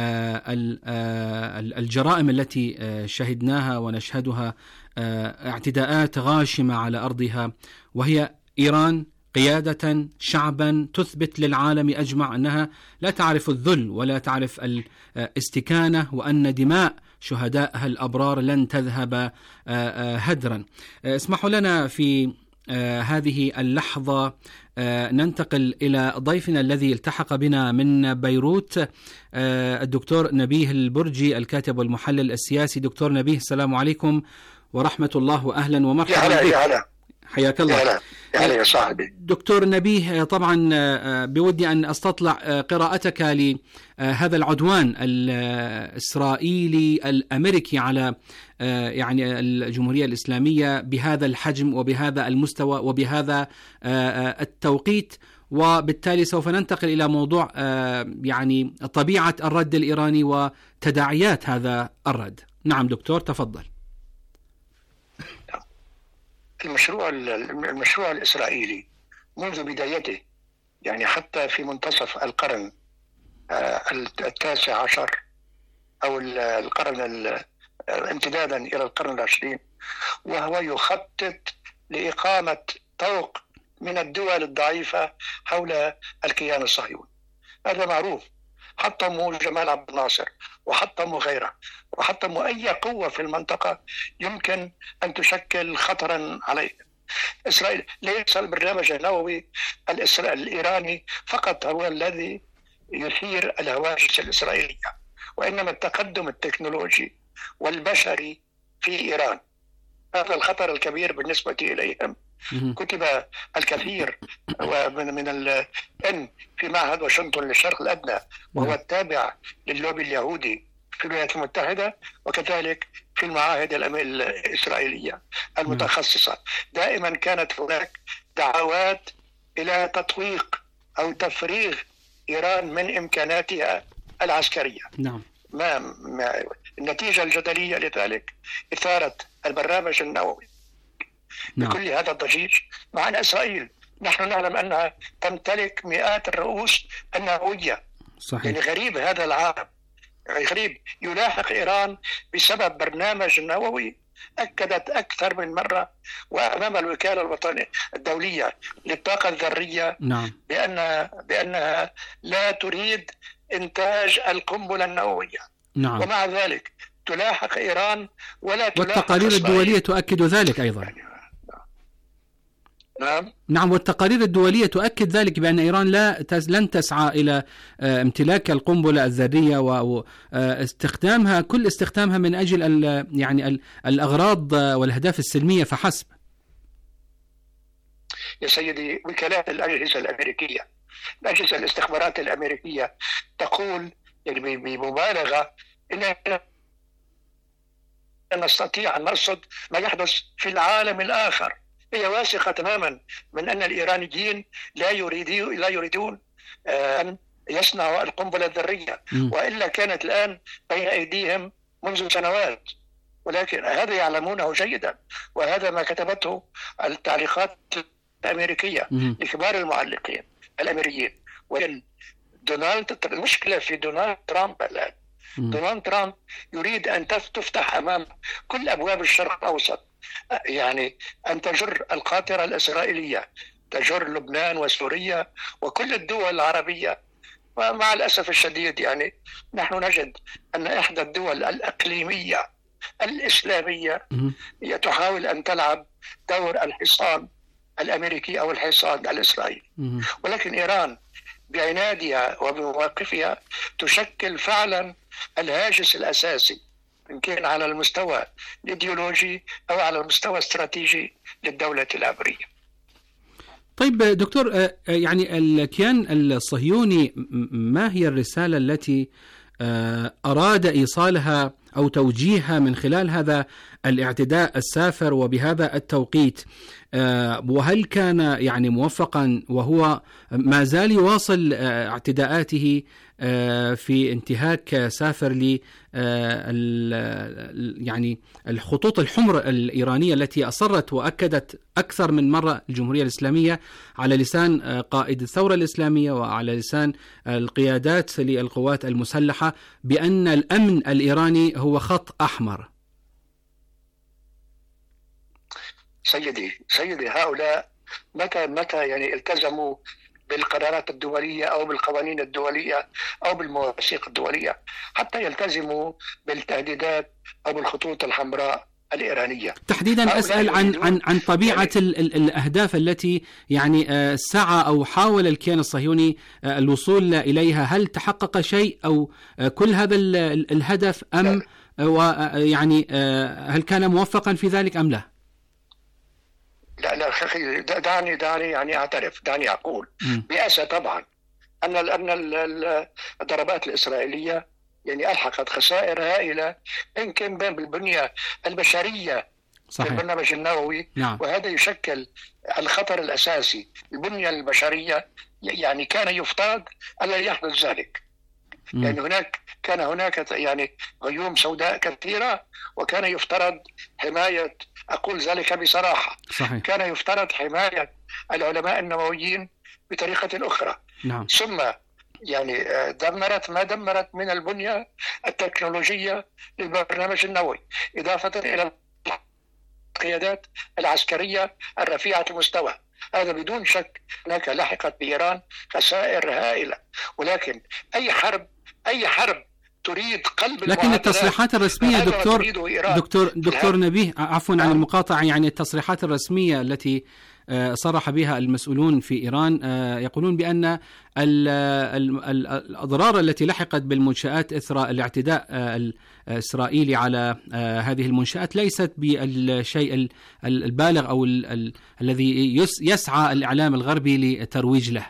الجرائم التي شهدناها ونشهدها، اعتداءات غاشمة على أرضها، وهي إيران قيادة شعبا تثبت للعالم أجمع أنها لا تعرف الذل ولا تعرف الاستكانة، وأن دماء شهدائها الأبرار لن تذهب هدرا. اسمحوا لنا في هذه اللحظة ننتقل إلى ضيفنا الذي التحق بنا من بيروت، الدكتور نبيه البرجي الكاتب والمحلل السياسي. دكتور نبيه، السلام عليكم ورحمة الله، وأهلا ومرحبا بك. حياك الله. يا صاحبي دكتور نبيه، طبعا بودي أن أستطلع قراءتك لهذا العدوان الإسرائيلي الأمريكي على يعني الجمهورية الإسلامية بهذا الحجم وبهذا المستوى وبهذا التوقيت، وبالتالي سوف ننتقل إلى موضوع يعني طبيعة الرد الإيراني وتداعيات هذا الرد. نعم دكتور، تفضل. المشروع الإسرائيلي منذ بدايته، يعني حتى في منتصف القرن التاسع عشر أو القرن امتدادا إلى القرن العشرين، وهو يخطط لإقامة طوق من الدول الضعيفة حول الكيان الصهيوني. هذا معروف. حطموا جمال عبد الناصر وحطموا غيره وحطموا أي قوة في المنطقة يمكن أن تشكل خطرا عليه. إسرائيل ليس البرنامج النووي الإيراني فقط هو الذي يثير الهواجس الإسرائيلية، وإنما التقدم التكنولوجي والبشري في إيران. هذا الخطر الكبير بالنسبة إليهم. كتب الكثير من الإن في معهد واشنطن للشرق الأدنى، وهو التابع للوبي اليهودي في الولايات المتحدة، وكذلك في المعاهد الإسرائيلية المتخصصة. دائما كانت هناك دعوات إلى تطويق أو تفريغ إيران من إمكاناتها العسكرية. نعم. النتيجة الجدلية لذلك إثارة البرنامج النووي بكل هذا الضجيج، مع أن إسرائيل نحن نعلم أنها تمتلك مئات الرؤوس النووية. صحيح. يعني غريب هذا العالم، غريب يلاحق إيران بسبب برنامج نووي أكدت أكثر من مرة وأمام الوكالة الوطنية الدولية للطاقة الذرية نعم. بأنها لا تريد إنتاج القنبلة النووية. نعم. ومع ذلك تلاحق إيران ولا تلاحق والتقارير الدولية تؤكد ذلك أيضا. نعم، والتقارير الدولية تؤكد ذلك بأن إيران لن تسعى إلى امتلاك القنبلة الذرية واستخدامها، كل استخدامها من أجل يعني الأغراض والأهداف السلمية فحسب. يا سيدي، وكالات الأجهزة الأمريكية، الأجهزة الاستخبارات الأمريكية تقول يعني بمبالغة إن نستطيع أن نرصد ما يحدث في العالم الآخر. هي واثقة تماما من أن الإيرانيين لا يريدون أن يصنعوا القنبلة الذرية، وإلا كانت الآن بين أيديهم منذ سنوات. ولكن هذا يعلمونه جيدا، وهذا ما كتبته التعليقات الأمريكية لكبار المعلقين الأمريكيين. ولكن المشكلة في دونالد ترامب الآن، دونالد ترامب يريد أن تفتح أمام كل أبواب الشرق الأوسط، يعني أن تجر القاطرة الإسرائيلية، تجر لبنان وسوريا وكل الدول العربية. ومع الأسف الشديد يعني نحن نجد أن إحدى الدول الإقليمية الإسلامية هي تحاول أن تلعب دور الحصان الأمريكي أو الحصان الإسرائيلي. ولكن إيران بعنادها وبمواقفها تشكل فعلا الهاجس الأساسي، إن كان على المستوى الإيديولوجي أو على المستوى الاستراتيجي للدولة العبرية. طيب دكتور، يعني الكيان الصهيوني ما هي الرسالة التي أراد إيصالها أو توجيهها من خلال هذا الاعتداء السافر وبهذا التوقيت؟ وهل كان يعني موفقا وهو ما زال يواصل اعتداءاته في انتهاك سافر ل يعني الخطوط الحمر الإيرانية التي أصرت وأكدت أكثر من مرة الجمهورية الإسلامية على لسان قائد الثورة الإسلامية وعلى لسان القيادات للقوات المسلحة بأن الأمن الإيراني هو خط أحمر؟ سيدي هؤلاء متى يعني التزموا بالقرارات الدولية أو بالقوانين الدولية أو بالمواثيق الدولية حتى يلتزموا بالتهديدات أو بالخطوط الحمراء الإيرانية؟ تحديدا أسأل عن طبيعة يعني الأهداف التي يعني سعى أو حاول الكيان الصهيوني الوصول إليها. هل تحقق شيء أو كل هذا الهدف أم ويعني هل كان موفقا في ذلك أم لا؟ لا أخي، دعني يعني أعترف، دعني أقول بأسى طبعا أن الضربات الإسرائيلية يعني ألحقت خسائر هائلة إن كان بالبنية البشرية. صحيح. في البرنامج النووي. نعم. وهذا يشكل الخطر الأساسي. البنية البشرية يعني كان يفترض ألا يحدث ذلك. يعني كان هناك يعني غيوم سوداء كثيرة، وكان يفترض حماية، أقول ذلك بصراحة. صحيح. كان يفترض حماية العلماء النوويين بطريقة أخرى. نعم. ثم يعني دمرت ما دمرت من البنية التكنولوجية للبرنامج النووي، إضافة إلى القيادات العسكرية الرفيعة المستوى. هذا بدون شك هناك لحقت بإيران خسائر هائلة. ولكن أي حرب تريد قلب، لكن التصريحات الرسمية دكتور نبيه، عفوا عن المقاطعة، يعني التصريحات الرسمية التي صرح بها المسؤولون في إيران، يقولون بأن الأضرار التي لحقت بالمنشآت إثر الاعتداء الإسرائيلي على هذه المنشآت ليست بالشيء البالغ أو الذي يسعى الإعلام الغربي لترويج له.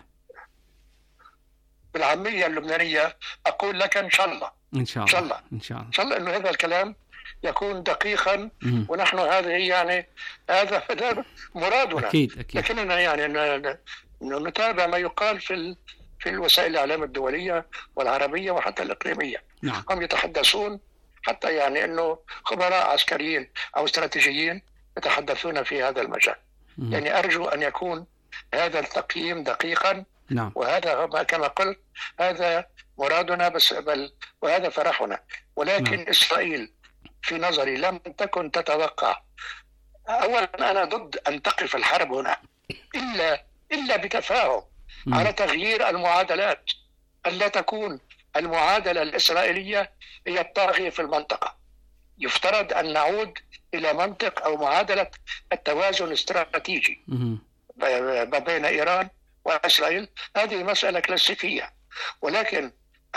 بالعامية اللبنانية أقول لك إن شاء الله إن شاء الله إن شاء الله إنه هذا الكلام يكون دقيقا، ونحن هذا مرادنا. أكيد. لكننا يعني نتابع ما يقال في الوسائل الإعلام الدولية والعربية وحتى الإقليمية. نعم. هم يتحدثون حتى يعني إنه خبراء عسكريين أو استراتيجيين يتحدثون في هذا المجال. يعني أرجو أن يكون هذا التقييم دقيقا. نعم. وهذا كما قلت هذا مرادنا وهذا فرحنا، ولكن نعم. إسرائيل في نظري لم تكن تتوقع. أولا أنا ضد أن تقف الحرب هنا إلا بتفاهم على تغيير المعادلات، ألا تكون المعادلة الإسرائيلية هي الطاغية في المنطقة. يفترض أن نعود إلى منطق أو معادلة التوازن الاستراتيجي ما بين إيران وإسرائيل. هذه مسألة كلاسيكية، ولكن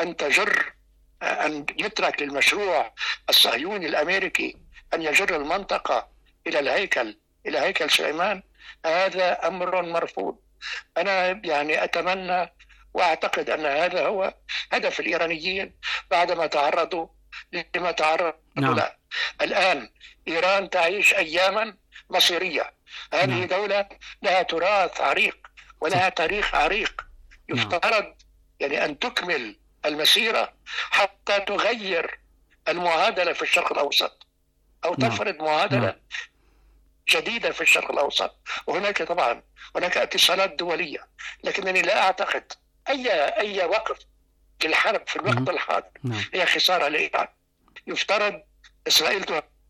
أن يترك للمشروع الصهيوني الأمريكي أن يجر المنطقة إلى هيكل سليمان، هذا أمر مرفوض. أنا يعني أتمنى وأعتقد أن هذا هو هدف الإيرانيين بعدما تعرضوا لما تعرضوا له. الآن إيران تعيش أياما مصيرية. هذه دولة لها تراث عريق ولها تاريخ عريق. يفترض يعني أن تكمل المسيرة حتى تغير المعادلة في الشرق الأوسط أو تفرض معادلة جديدة في الشرق الأوسط. وهناك طبعا هناك اتصالات دولية، لكنني لا أعتقد أي وقف للحرب في الوقت الحاضر هي خسارة لإيران. يفترض إسرائيل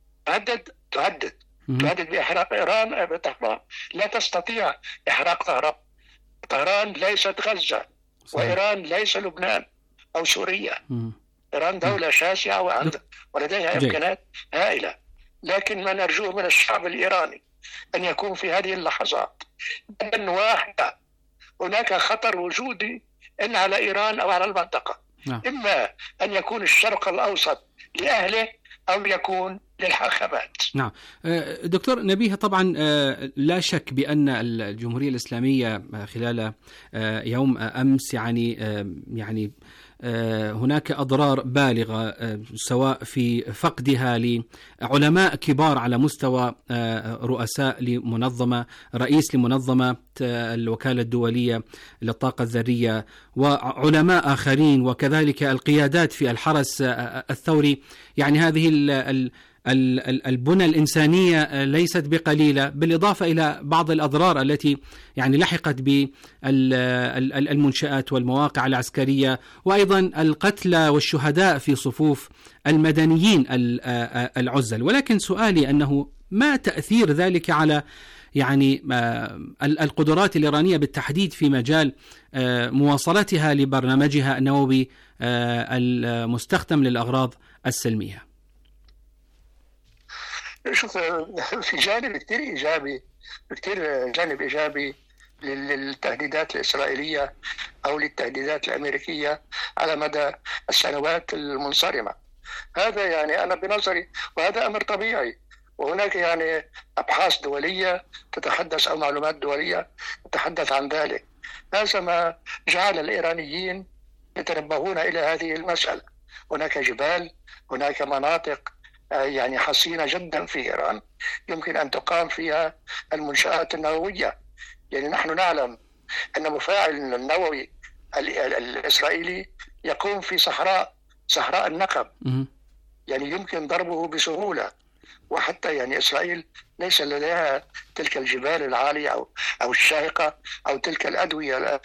تهدد بإحراق إيران بطهران. لا تستطيع إحراق طهران ليست غزة، وإيران ليس لبنان أو سوريا. إيران دولة شاسعة ولديها إمكانات هائلة، لكن ما نرجوه من الشعب الإيراني أن يكون في هذه اللحظات بأن واحدة هناك خطر وجودي إن على إيران أو على المنطقة. إما أن يكون الشرق الأوسط لأهله أو يكون للحاخامات. نعم دكتور نبيه، طبعا لا شك بأن الجمهورية الإسلامية خلال يوم أمس يعني هناك أضرار بالغة، سواء في فقدها لعلماء كبار على مستوى رؤساء رئيس لمنظمة الوكالة الدولية للطاقة الذرية وعلماء آخرين، وكذلك القيادات في الحرس الثوري. يعني هذه البنى الإنسانية ليست بقليلة، بالإضافة إلى بعض الأضرار التي يعني لحقت بالمنشآت والمواقع العسكرية، وأيضا القتلى والشهداء في صفوف المدنيين العزل. ولكن سؤالي أنه ما تأثير ذلك على يعني القدرات الإيرانية بالتحديد في مجال مواصلتها لبرنامجها النووي المستخدم للأغراض السلمية؟ شوف، في جانب كتير إيجابي، جانب إيجابي للتهديدات الإسرائيلية أو للتهديدات الأمريكية على مدى السنوات المنصرمة. هذا يعني أنا بنظري وهذا أمر طبيعي، وهناك يعني أبحاث دولية تتحدث أو معلومات دولية تتحدث عن ذلك. هذا ما جعل الإيرانيين يتنبهون إلى هذه المسألة. هناك جبال، هناك مناطق يعني حصينة جدا في إيران يمكن أن تقام فيها المنشآت النووية. يعني نحن نعلم أن مفاعل النووي الإسرائيلي يقوم في صحراء النقب، يعني يمكن ضربه بسهولة. وحتى يعني إسرائيل ليس لديها تلك الجبال العالية أو الشاهقة أو تلك الأودية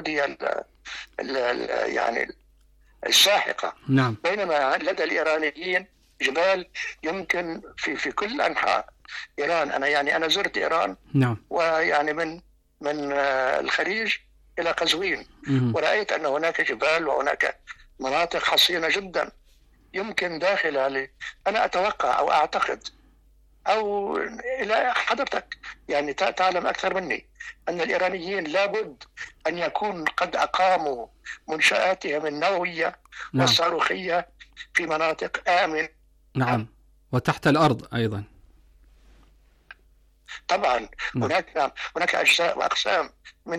يعني الساحقة. نعم. بينما لدى الإيرانيين جبال يمكن في كل أنحاء إيران. أنا زرت إيران. نعم. ويعني من الخليج إلى قزوين، ورأيت أن هناك جبال وهناك مناطق حصينة جدا يمكن داخلها أنا أتوقع أو أعتقد أو إلى حضرتك يعني تعلم أكثر مني أن الإيرانيين لابد أن يكون قد أقاموا منشآتهم النووية والصاروخية في مناطق آمنة. نعم، وتحت الأرض أيضا. طبعا هناك أجزاء وأقسام من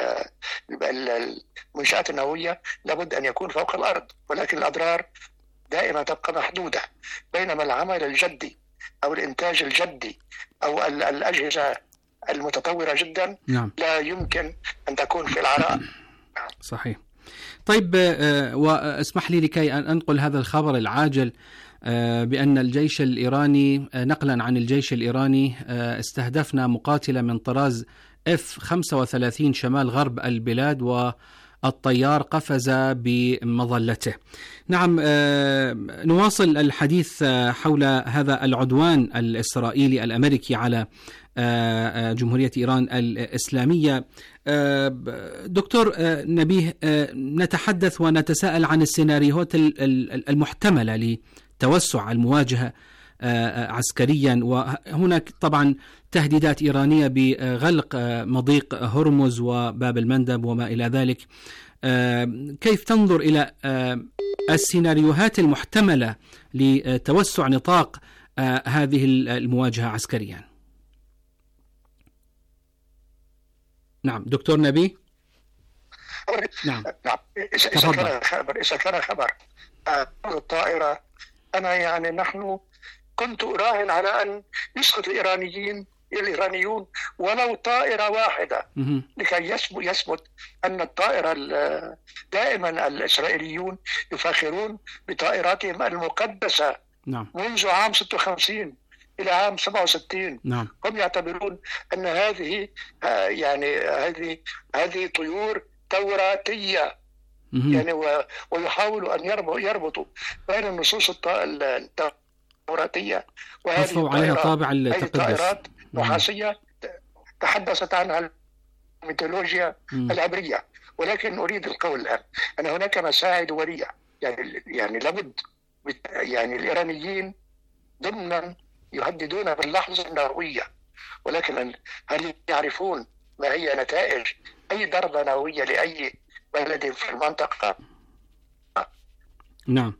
المنشآت النووية لابد أن يكون فوق الأرض، ولكن الأضرار دائما تبقى محدودة، بينما العمل الجدي أو الإنتاج الجدي أو الأجهزة المتطورة جدا لا يمكن أن تكون في العراء. صحيح. طيب، واسمح لي لكي أنقل هذا الخبر العاجل بأن الجيش الإيراني، نقلا عن الجيش الإيراني، استهدفنا مقاتلة من طراز F-35 شمال غرب البلاد والطيار قفز بمظلته. نعم، نواصل الحديث حول هذا العدوان الإسرائيلي الأمريكي على جمهورية إيران الإسلامية. دكتور نبيه، نتحدث ونتساءل عن السيناريوهات المحتملة لتوسع المواجهة عسكريا، وهناك طبعا تهديدات إيرانية بغلق مضيق هرمز وباب المندب وما إلى ذلك. كيف تنظر إلى السيناريوهات المحتملة لتوسع نطاق هذه المواجهة عسكريا؟ نعم دكتور نبي. نعم. إذا كان خبر الطائرة، أنا يعني كنت أراهن على أن يسقط الإيرانيون ولو طائرة واحدة لكي يثبت أن الطائرة دائما الإسرائيليون يفاخرون بطائراتهم المقدسة منذ عام 56 إلى عام 67. هم يعتبرون أن هذه طيور توراتية، يعني ويحاولوا أن يربطوا بين النصوص التوراتية وهذه عليها طابع الطائرات نحاسية تحدثت عنها الميثولوجيا العبرية. ولكن أريد القول الآن أن هناك مساعي دولية، يعني لابد، يعني الإيرانيين ضمنا يهددون باللحظة النووية، ولكن هل يعرفون ما هي نتائج أي ضربة نووية لأي بلد في المنطقة؟ نعم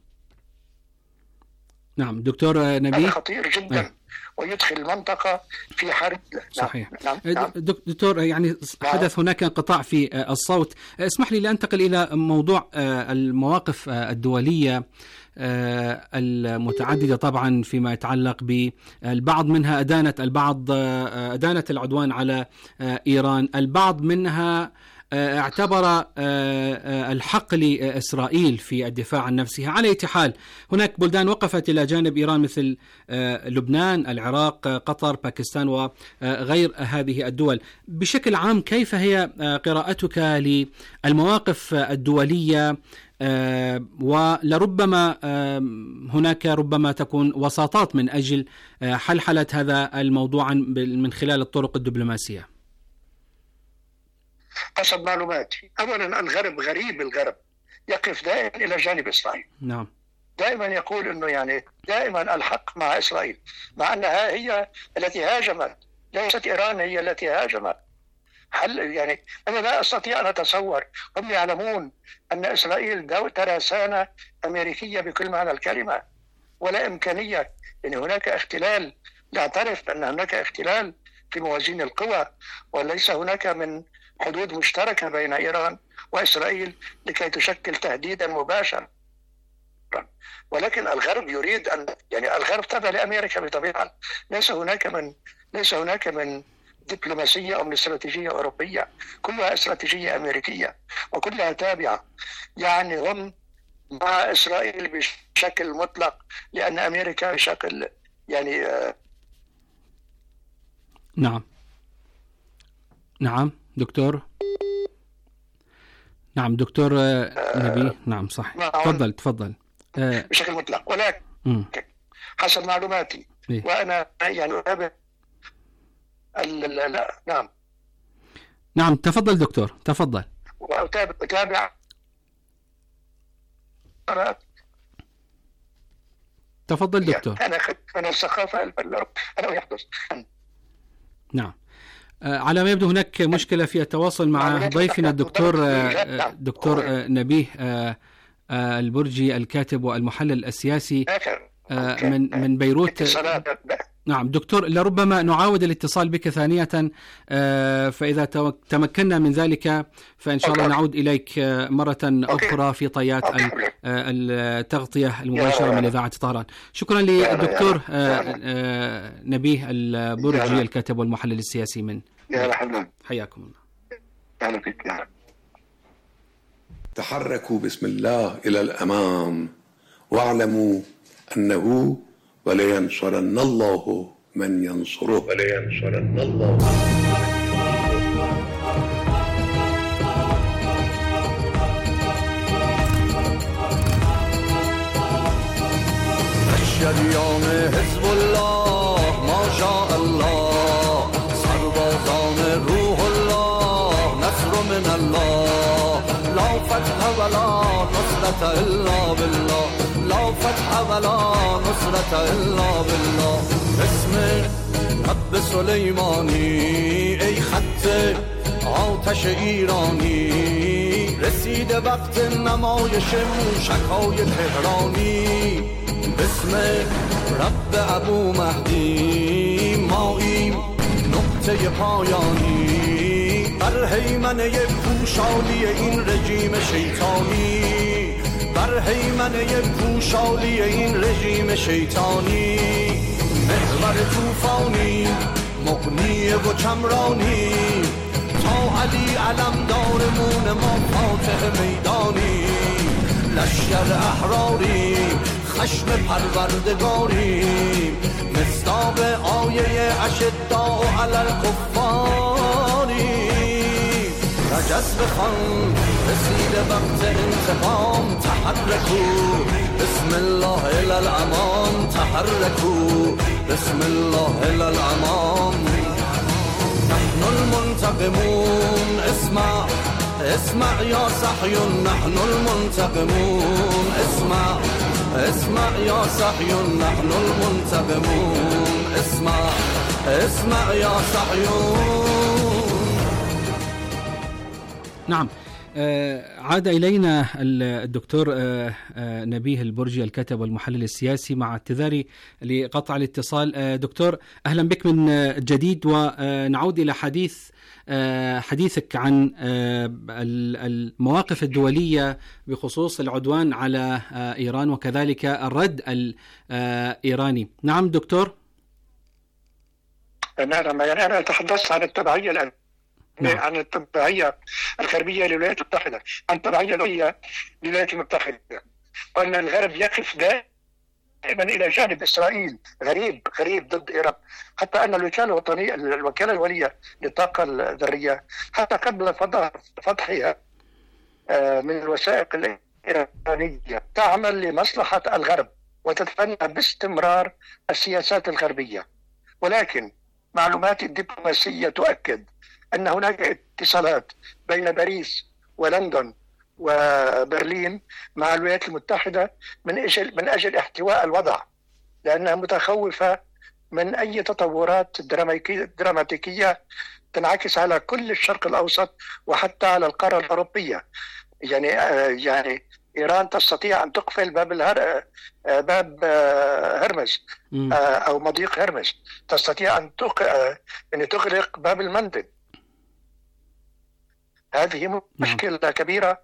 دكتور نبي، هذا خطير جدا ويدخل المنطقة في حرب. صحيح. دكتور، يعني حدث هناك انقطاع في الصوت. اسمح لي لأنتقل إلى موضوع المواقف الدولية المتعددة طبعا فيما يتعلق بالبعض منها أدانت العدوان على إيران، البعض منها اعتبر الحق لإسرائيل في الدفاع عن نفسها. على أي حال، هناك بلدان وقفت إلى جانب إيران مثل لبنان، العراق، قطر، باكستان وغير هذه الدول. بشكل عام كيف هي قراءتك للمواقف الدولية، ولربما هناك ربما تكون وساطات من أجل حلحلة هذا الموضوع من خلال الطرق الدبلوماسية؟ حسب معلوماتي، أولا الغرب يقف دائما إلى جانب إسرائيل. نعم. دائما يقول أنه يعني دائما الحق مع إسرائيل، مع أنها هي التي هاجمت، ليست إيران هي التي هاجمت. يعني أنا لا أستطيع أن أتصور، هم يعلمون أن إسرائيل ترسانة أمريكية بكل معنى الكلمة، ولا إمكانية أن هناك اختلال. نعترف أن هناك اختلال في موازين القوى، وليس هناك من حدود مشتركة بين إيران وإسرائيل لكي تشكل تهديدا مباشرا. ولكن الغرب يريد أن، يعني الغرب تابع لأمريكا بطبيعة، ليس هناك من دبلوماسية أو من استراتيجية أوروبية، كلها استراتيجية أمريكية وكلها تابعة. يعني هم مع إسرائيل بشكل مطلق، لأن أمريكا بشكل يعني نعم دكتور. نعم دكتور نبي. نعم صح، تفضل. بشكل مطلق، ولكن حسب معلوماتي وأنا يعني أتابع نعم تفضل دكتور، تفضل. وأتابع تفضل دكتور. أنا من الثقافة أنا يحدث. نعم. على ما يبدو هناك مشكلة في التواصل مع ضيفنا دكتور نبيه البرجي، الكاتب والمحلل السياسي من بيروت. نعم دكتور، لربما نعاود الاتصال بك ثانية، فإذا تمكنا من ذلك فإن شاء الله نعود إليك مرة أخرى في طيات التغطية المباشرة من إذاعة طهران. شكرا للدكتور نبيه البرجي، الكاتب والمحلل السياسي من حياكم الله. أهلا بك. تحركوا بسم الله إلى الأمام واعلموا أنه ولينصرن الله من ينصره ولينصرن الله. شریان حزب الله ما شاء الله، سربازان روح الله، نصر من الله، لا فتح ولا نصرة الا بالله، لا فتح ولا نصرة الا بالله. اسم رب سلیمانی ای خط آتش ایرانی، رسیده وقت نمایش موشک‌های تهرانی. بسم رب ابو مهدی ماییم نقطه پایانی، بر هیمنه پوشالی این رژیم شیطانی، بر هیمنه پوشالی این رژیم شیطانی. محور طوفانی مغنی و کمرانی، تا علی علمدارمون ما فاتح میدانی. لشکر احراری خشم پروردگاری، مصداق آیه اشداء علی الکفاری. رجز بخوان رسید وقت انتقام، تحرکو بسم الله الی الامام، تحرکو بسم الله الی الامام. نحن المنتقمون اسمع اسمع یا صحیون، نحن المنتقمون اسمع اسمع یا صحیون، نحن المنتقمون اسمع اسمع یا صحیون. نعم. عاد إلينا الدكتور نبيه البرجي، الكاتب والمحلل السياسي، مع اعتذاري لقطع الاتصال. دكتور أهلا بك من جديد، ونعود إلى حديثك عن المواقف الدولية بخصوص العدوان على إيران وكذلك الرد الإيراني. نعم دكتور. نعم، يعني أنا تحدثت عن التبعية الآن، عن التبعية الغربية للولايات المتحدة، عن التبعية الغربية للولايات المتحدة، وأن الغرب يقف دائما إلى جانب إسرائيل، غريب ضد إيران. حتى أن الوكالة الوطنية، الوكالة الولية للطاقة الذرية، حتى قبل فتحها من الوثائق الإيرانية تعمل لمصلحة الغرب وتتبنى باستمرار السياسات الغربية. ولكن معلومات الدبلوماسية تؤكد أن هناك اتصالات بين باريس ولندن وبرلين مع الولايات المتحدة من أجل احتواء الوضع، لأنها متخوفة من أي تطورات دراماتيكية تنعكس على كل الشرق الأوسط وحتى على القارة الأوروبية. يعني إيران تستطيع أن تقفل باب هرمز أو مضيق هرمز، تستطيع أن تغلق باب المندب. هذه مشكلة كبيرة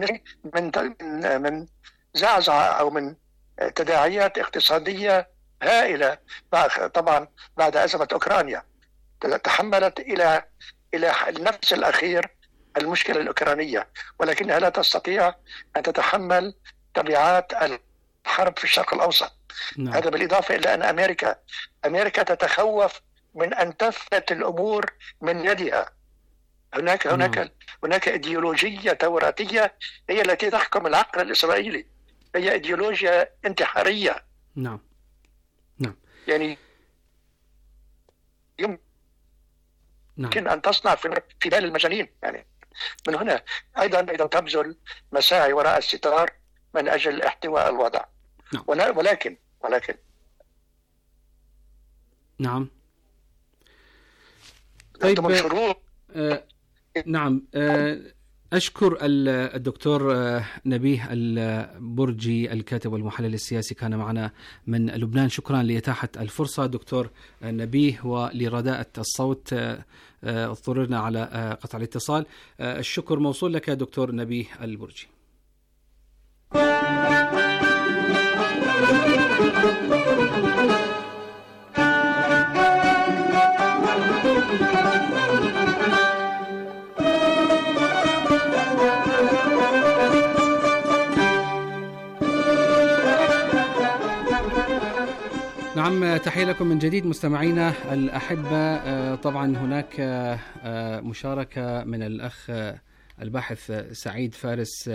من زعزعة أو من تداعيات اقتصادية هائلة، طبعا بعد أزمة أوكرانيا تحملت إلى النفس الأخير المشكلة الأوكرانية، ولكنها لا تستطيع أن تتحمل تبعات الحرب في الشرق الأوسط. هذا بالإضافة إلى أن أمريكا تتخوف من أن تفلت الأمور من يدها. هناك إيديولوجية توراتية هي التي تحكم العقل الإسرائيلي، هي إيديولوجيا انتحارية. نعم. يعني يمكن أن تصنع في بال المجانين. يعني من هنا أيضا تبذل مساعي وراء الستار من أجل احتواء الوضع. ولكن ولكن نعم. طيب نعم. أشكر الدكتور نبيه البرجي الكاتب والمحلل السياسي كان معنا من لبنان. شكرا لإتاحة الفرصة دكتور نبيه، ولرداءة الصوت اضطررنا على قطع الاتصال. الشكر موصول لك دكتور نبيه البرجي. نعم، تحية لكم من جديد مستمعينا الأحبة. طبعا هناك مشاركة من الأخ الباحث سعيد فارس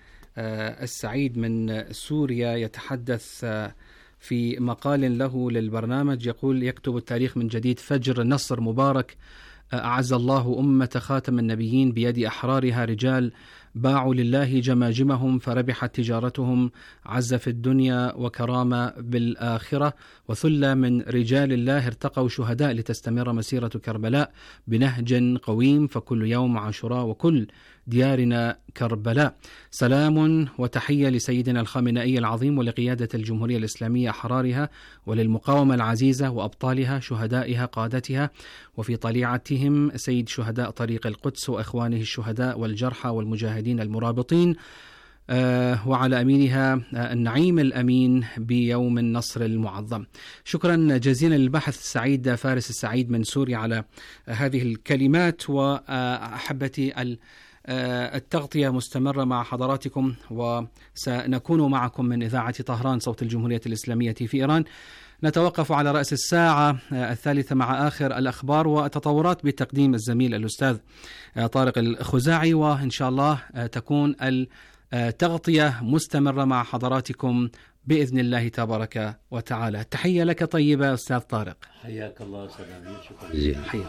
السعيد من سوريا، يتحدث في مقال له للبرنامج، يقول: يكتب التاريخ من جديد، فجر نصر مبارك أعز الله أمة خاتم النبيين بيد أحرارها، رجال باعوا لله جماجمهم فربحت تجارتهم، عز في الدنيا وكرامة بالآخرة، وثلة من رجال الله ارتقوا شهداء لتستمر مسيرة كربلاء بنهج قويم، فكل يوم عاشوراء وكل ديارنا كربلاء. سلام وتحية لسيدنا الخامنئي العظيم ولقيادة الجمهورية الإسلامية أحرارها، وللمقاومة العزيزة وأبطالها شهدائها قادتها، وفي طليعتهم سيد شهداء طريق القدس وإخوانه الشهداء والجرحى والمجاهدين المرابطين، وعلى أمينها النعيم الأمين بيوم النصر المعظم. شكرا جزيلا للباحث سعيد فارس السعيد من سوريا على هذه الكلمات. وأحبتي التغطية مستمرة مع حضراتكم، وسنكون معكم من إذاعة طهران صوت الجمهورية الإسلامية في إيران. نتوقف على رأس الساعة 3 مع آخر الأخبار والتطورات بتقديم الزميل الأستاذ طارق الخزاعي، وإن شاء الله تكون التغطية مستمرة مع حضراتكم بإذن الله تبارك وتعالى. تحية لك طيبة أستاذ طارق. حياك الله سلام، شكرا جزيلا. حياك.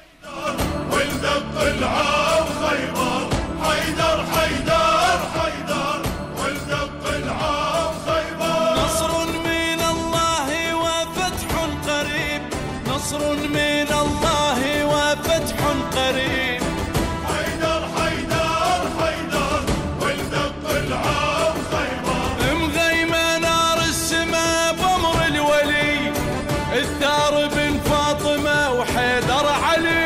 ولدت العام خيبر، حيدر حيدر حيدر، ولدت العام خيبر. نصر من الله وفتح قريب، نصر من الله وفتح قريب. حيدر حيدر حيدر، ولدت العام خيبر. مغيمة نار السماء بأمر الولي، الثار بن فاطمة وحيدر علي.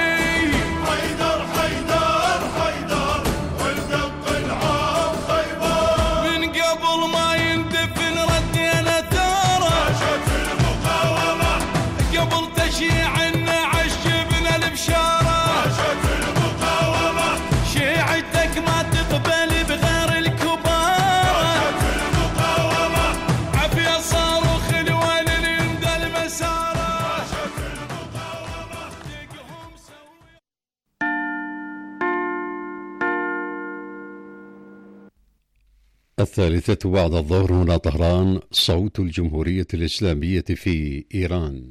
الثالثة بعد الظهر، هنا طهران صوت الجمهورية الإسلامية في إيران.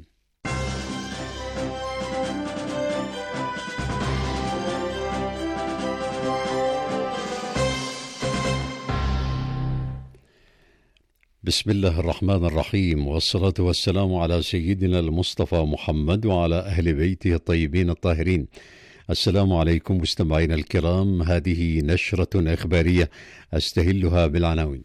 بسم الله الرحمن الرحيم، والصلاة والسلام على سيدنا المصطفى محمد وعلى أهل بيته الطيبين الطاهرين. السلام عليكم مستمعينا الكرام، هذه نشرة إخبارية أستهلها بالعناوين.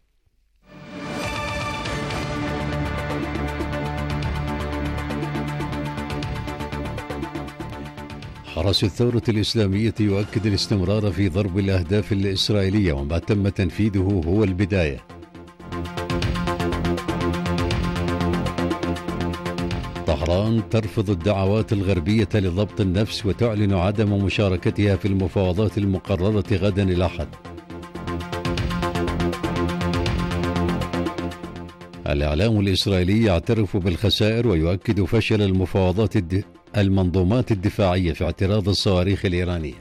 حرس الثورة الإسلامية يؤكد الاستمرار في ضرب الأهداف الإسرائيلية، وما تم تنفيذه هو البداية. طهران ترفض الدعوات الغربية لضبط النفس وتعلن عدم مشاركتها في المفاوضات المقررة غدا الأحد. الإعلام الإسرائيلي يعترف بالخسائر ويؤكد فشل المنظومات الدفاعية في اعتراض الصواريخ الإيرانية.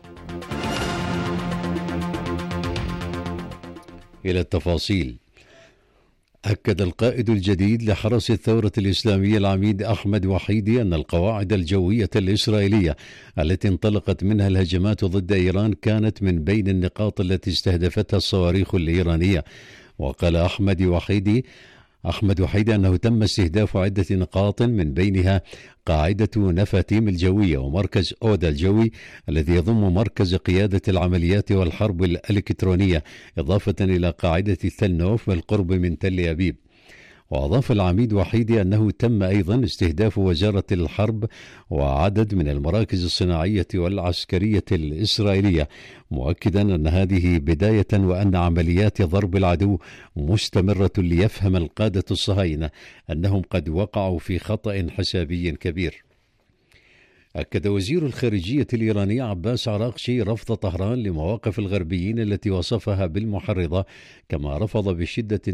إلى التفاصيل. أكد القائد الجديد لحرس الثورة الإسلامية العميد أحمد وحيدي أن القواعد الجوية الإسرائيلية التي انطلقت منها الهجمات ضد إيران كانت من بين النقاط التي استهدفتها الصواريخ الإيرانية. وقال أحمد وحيدي أحمد وحيدي أنه تم استهداف عدة نقاط من بينها قاعدة نفاتيم الجوية ومركز أودا الجوي الذي يضم مركز قيادة العمليات والحرب الإلكترونية، إضافة إلى قاعدة تلنوف بالقرب من تل أبيب. وأضاف العميد وحيدي أنه تم أيضا استهداف وزارة الحرب وعدد من المراكز الصناعية والعسكرية الإسرائيلية، مؤكدا أن هذه بداية وأن عمليات ضرب العدو مستمرة ليفهم القادة الصهاينة أنهم قد وقعوا في خطأ حسابي كبير. أكد وزير الخارجية الإيراني عباس عراقشي رفض طهران لمواقف الغربيين التي وصفها بالمحرضة، كما رفض بشدة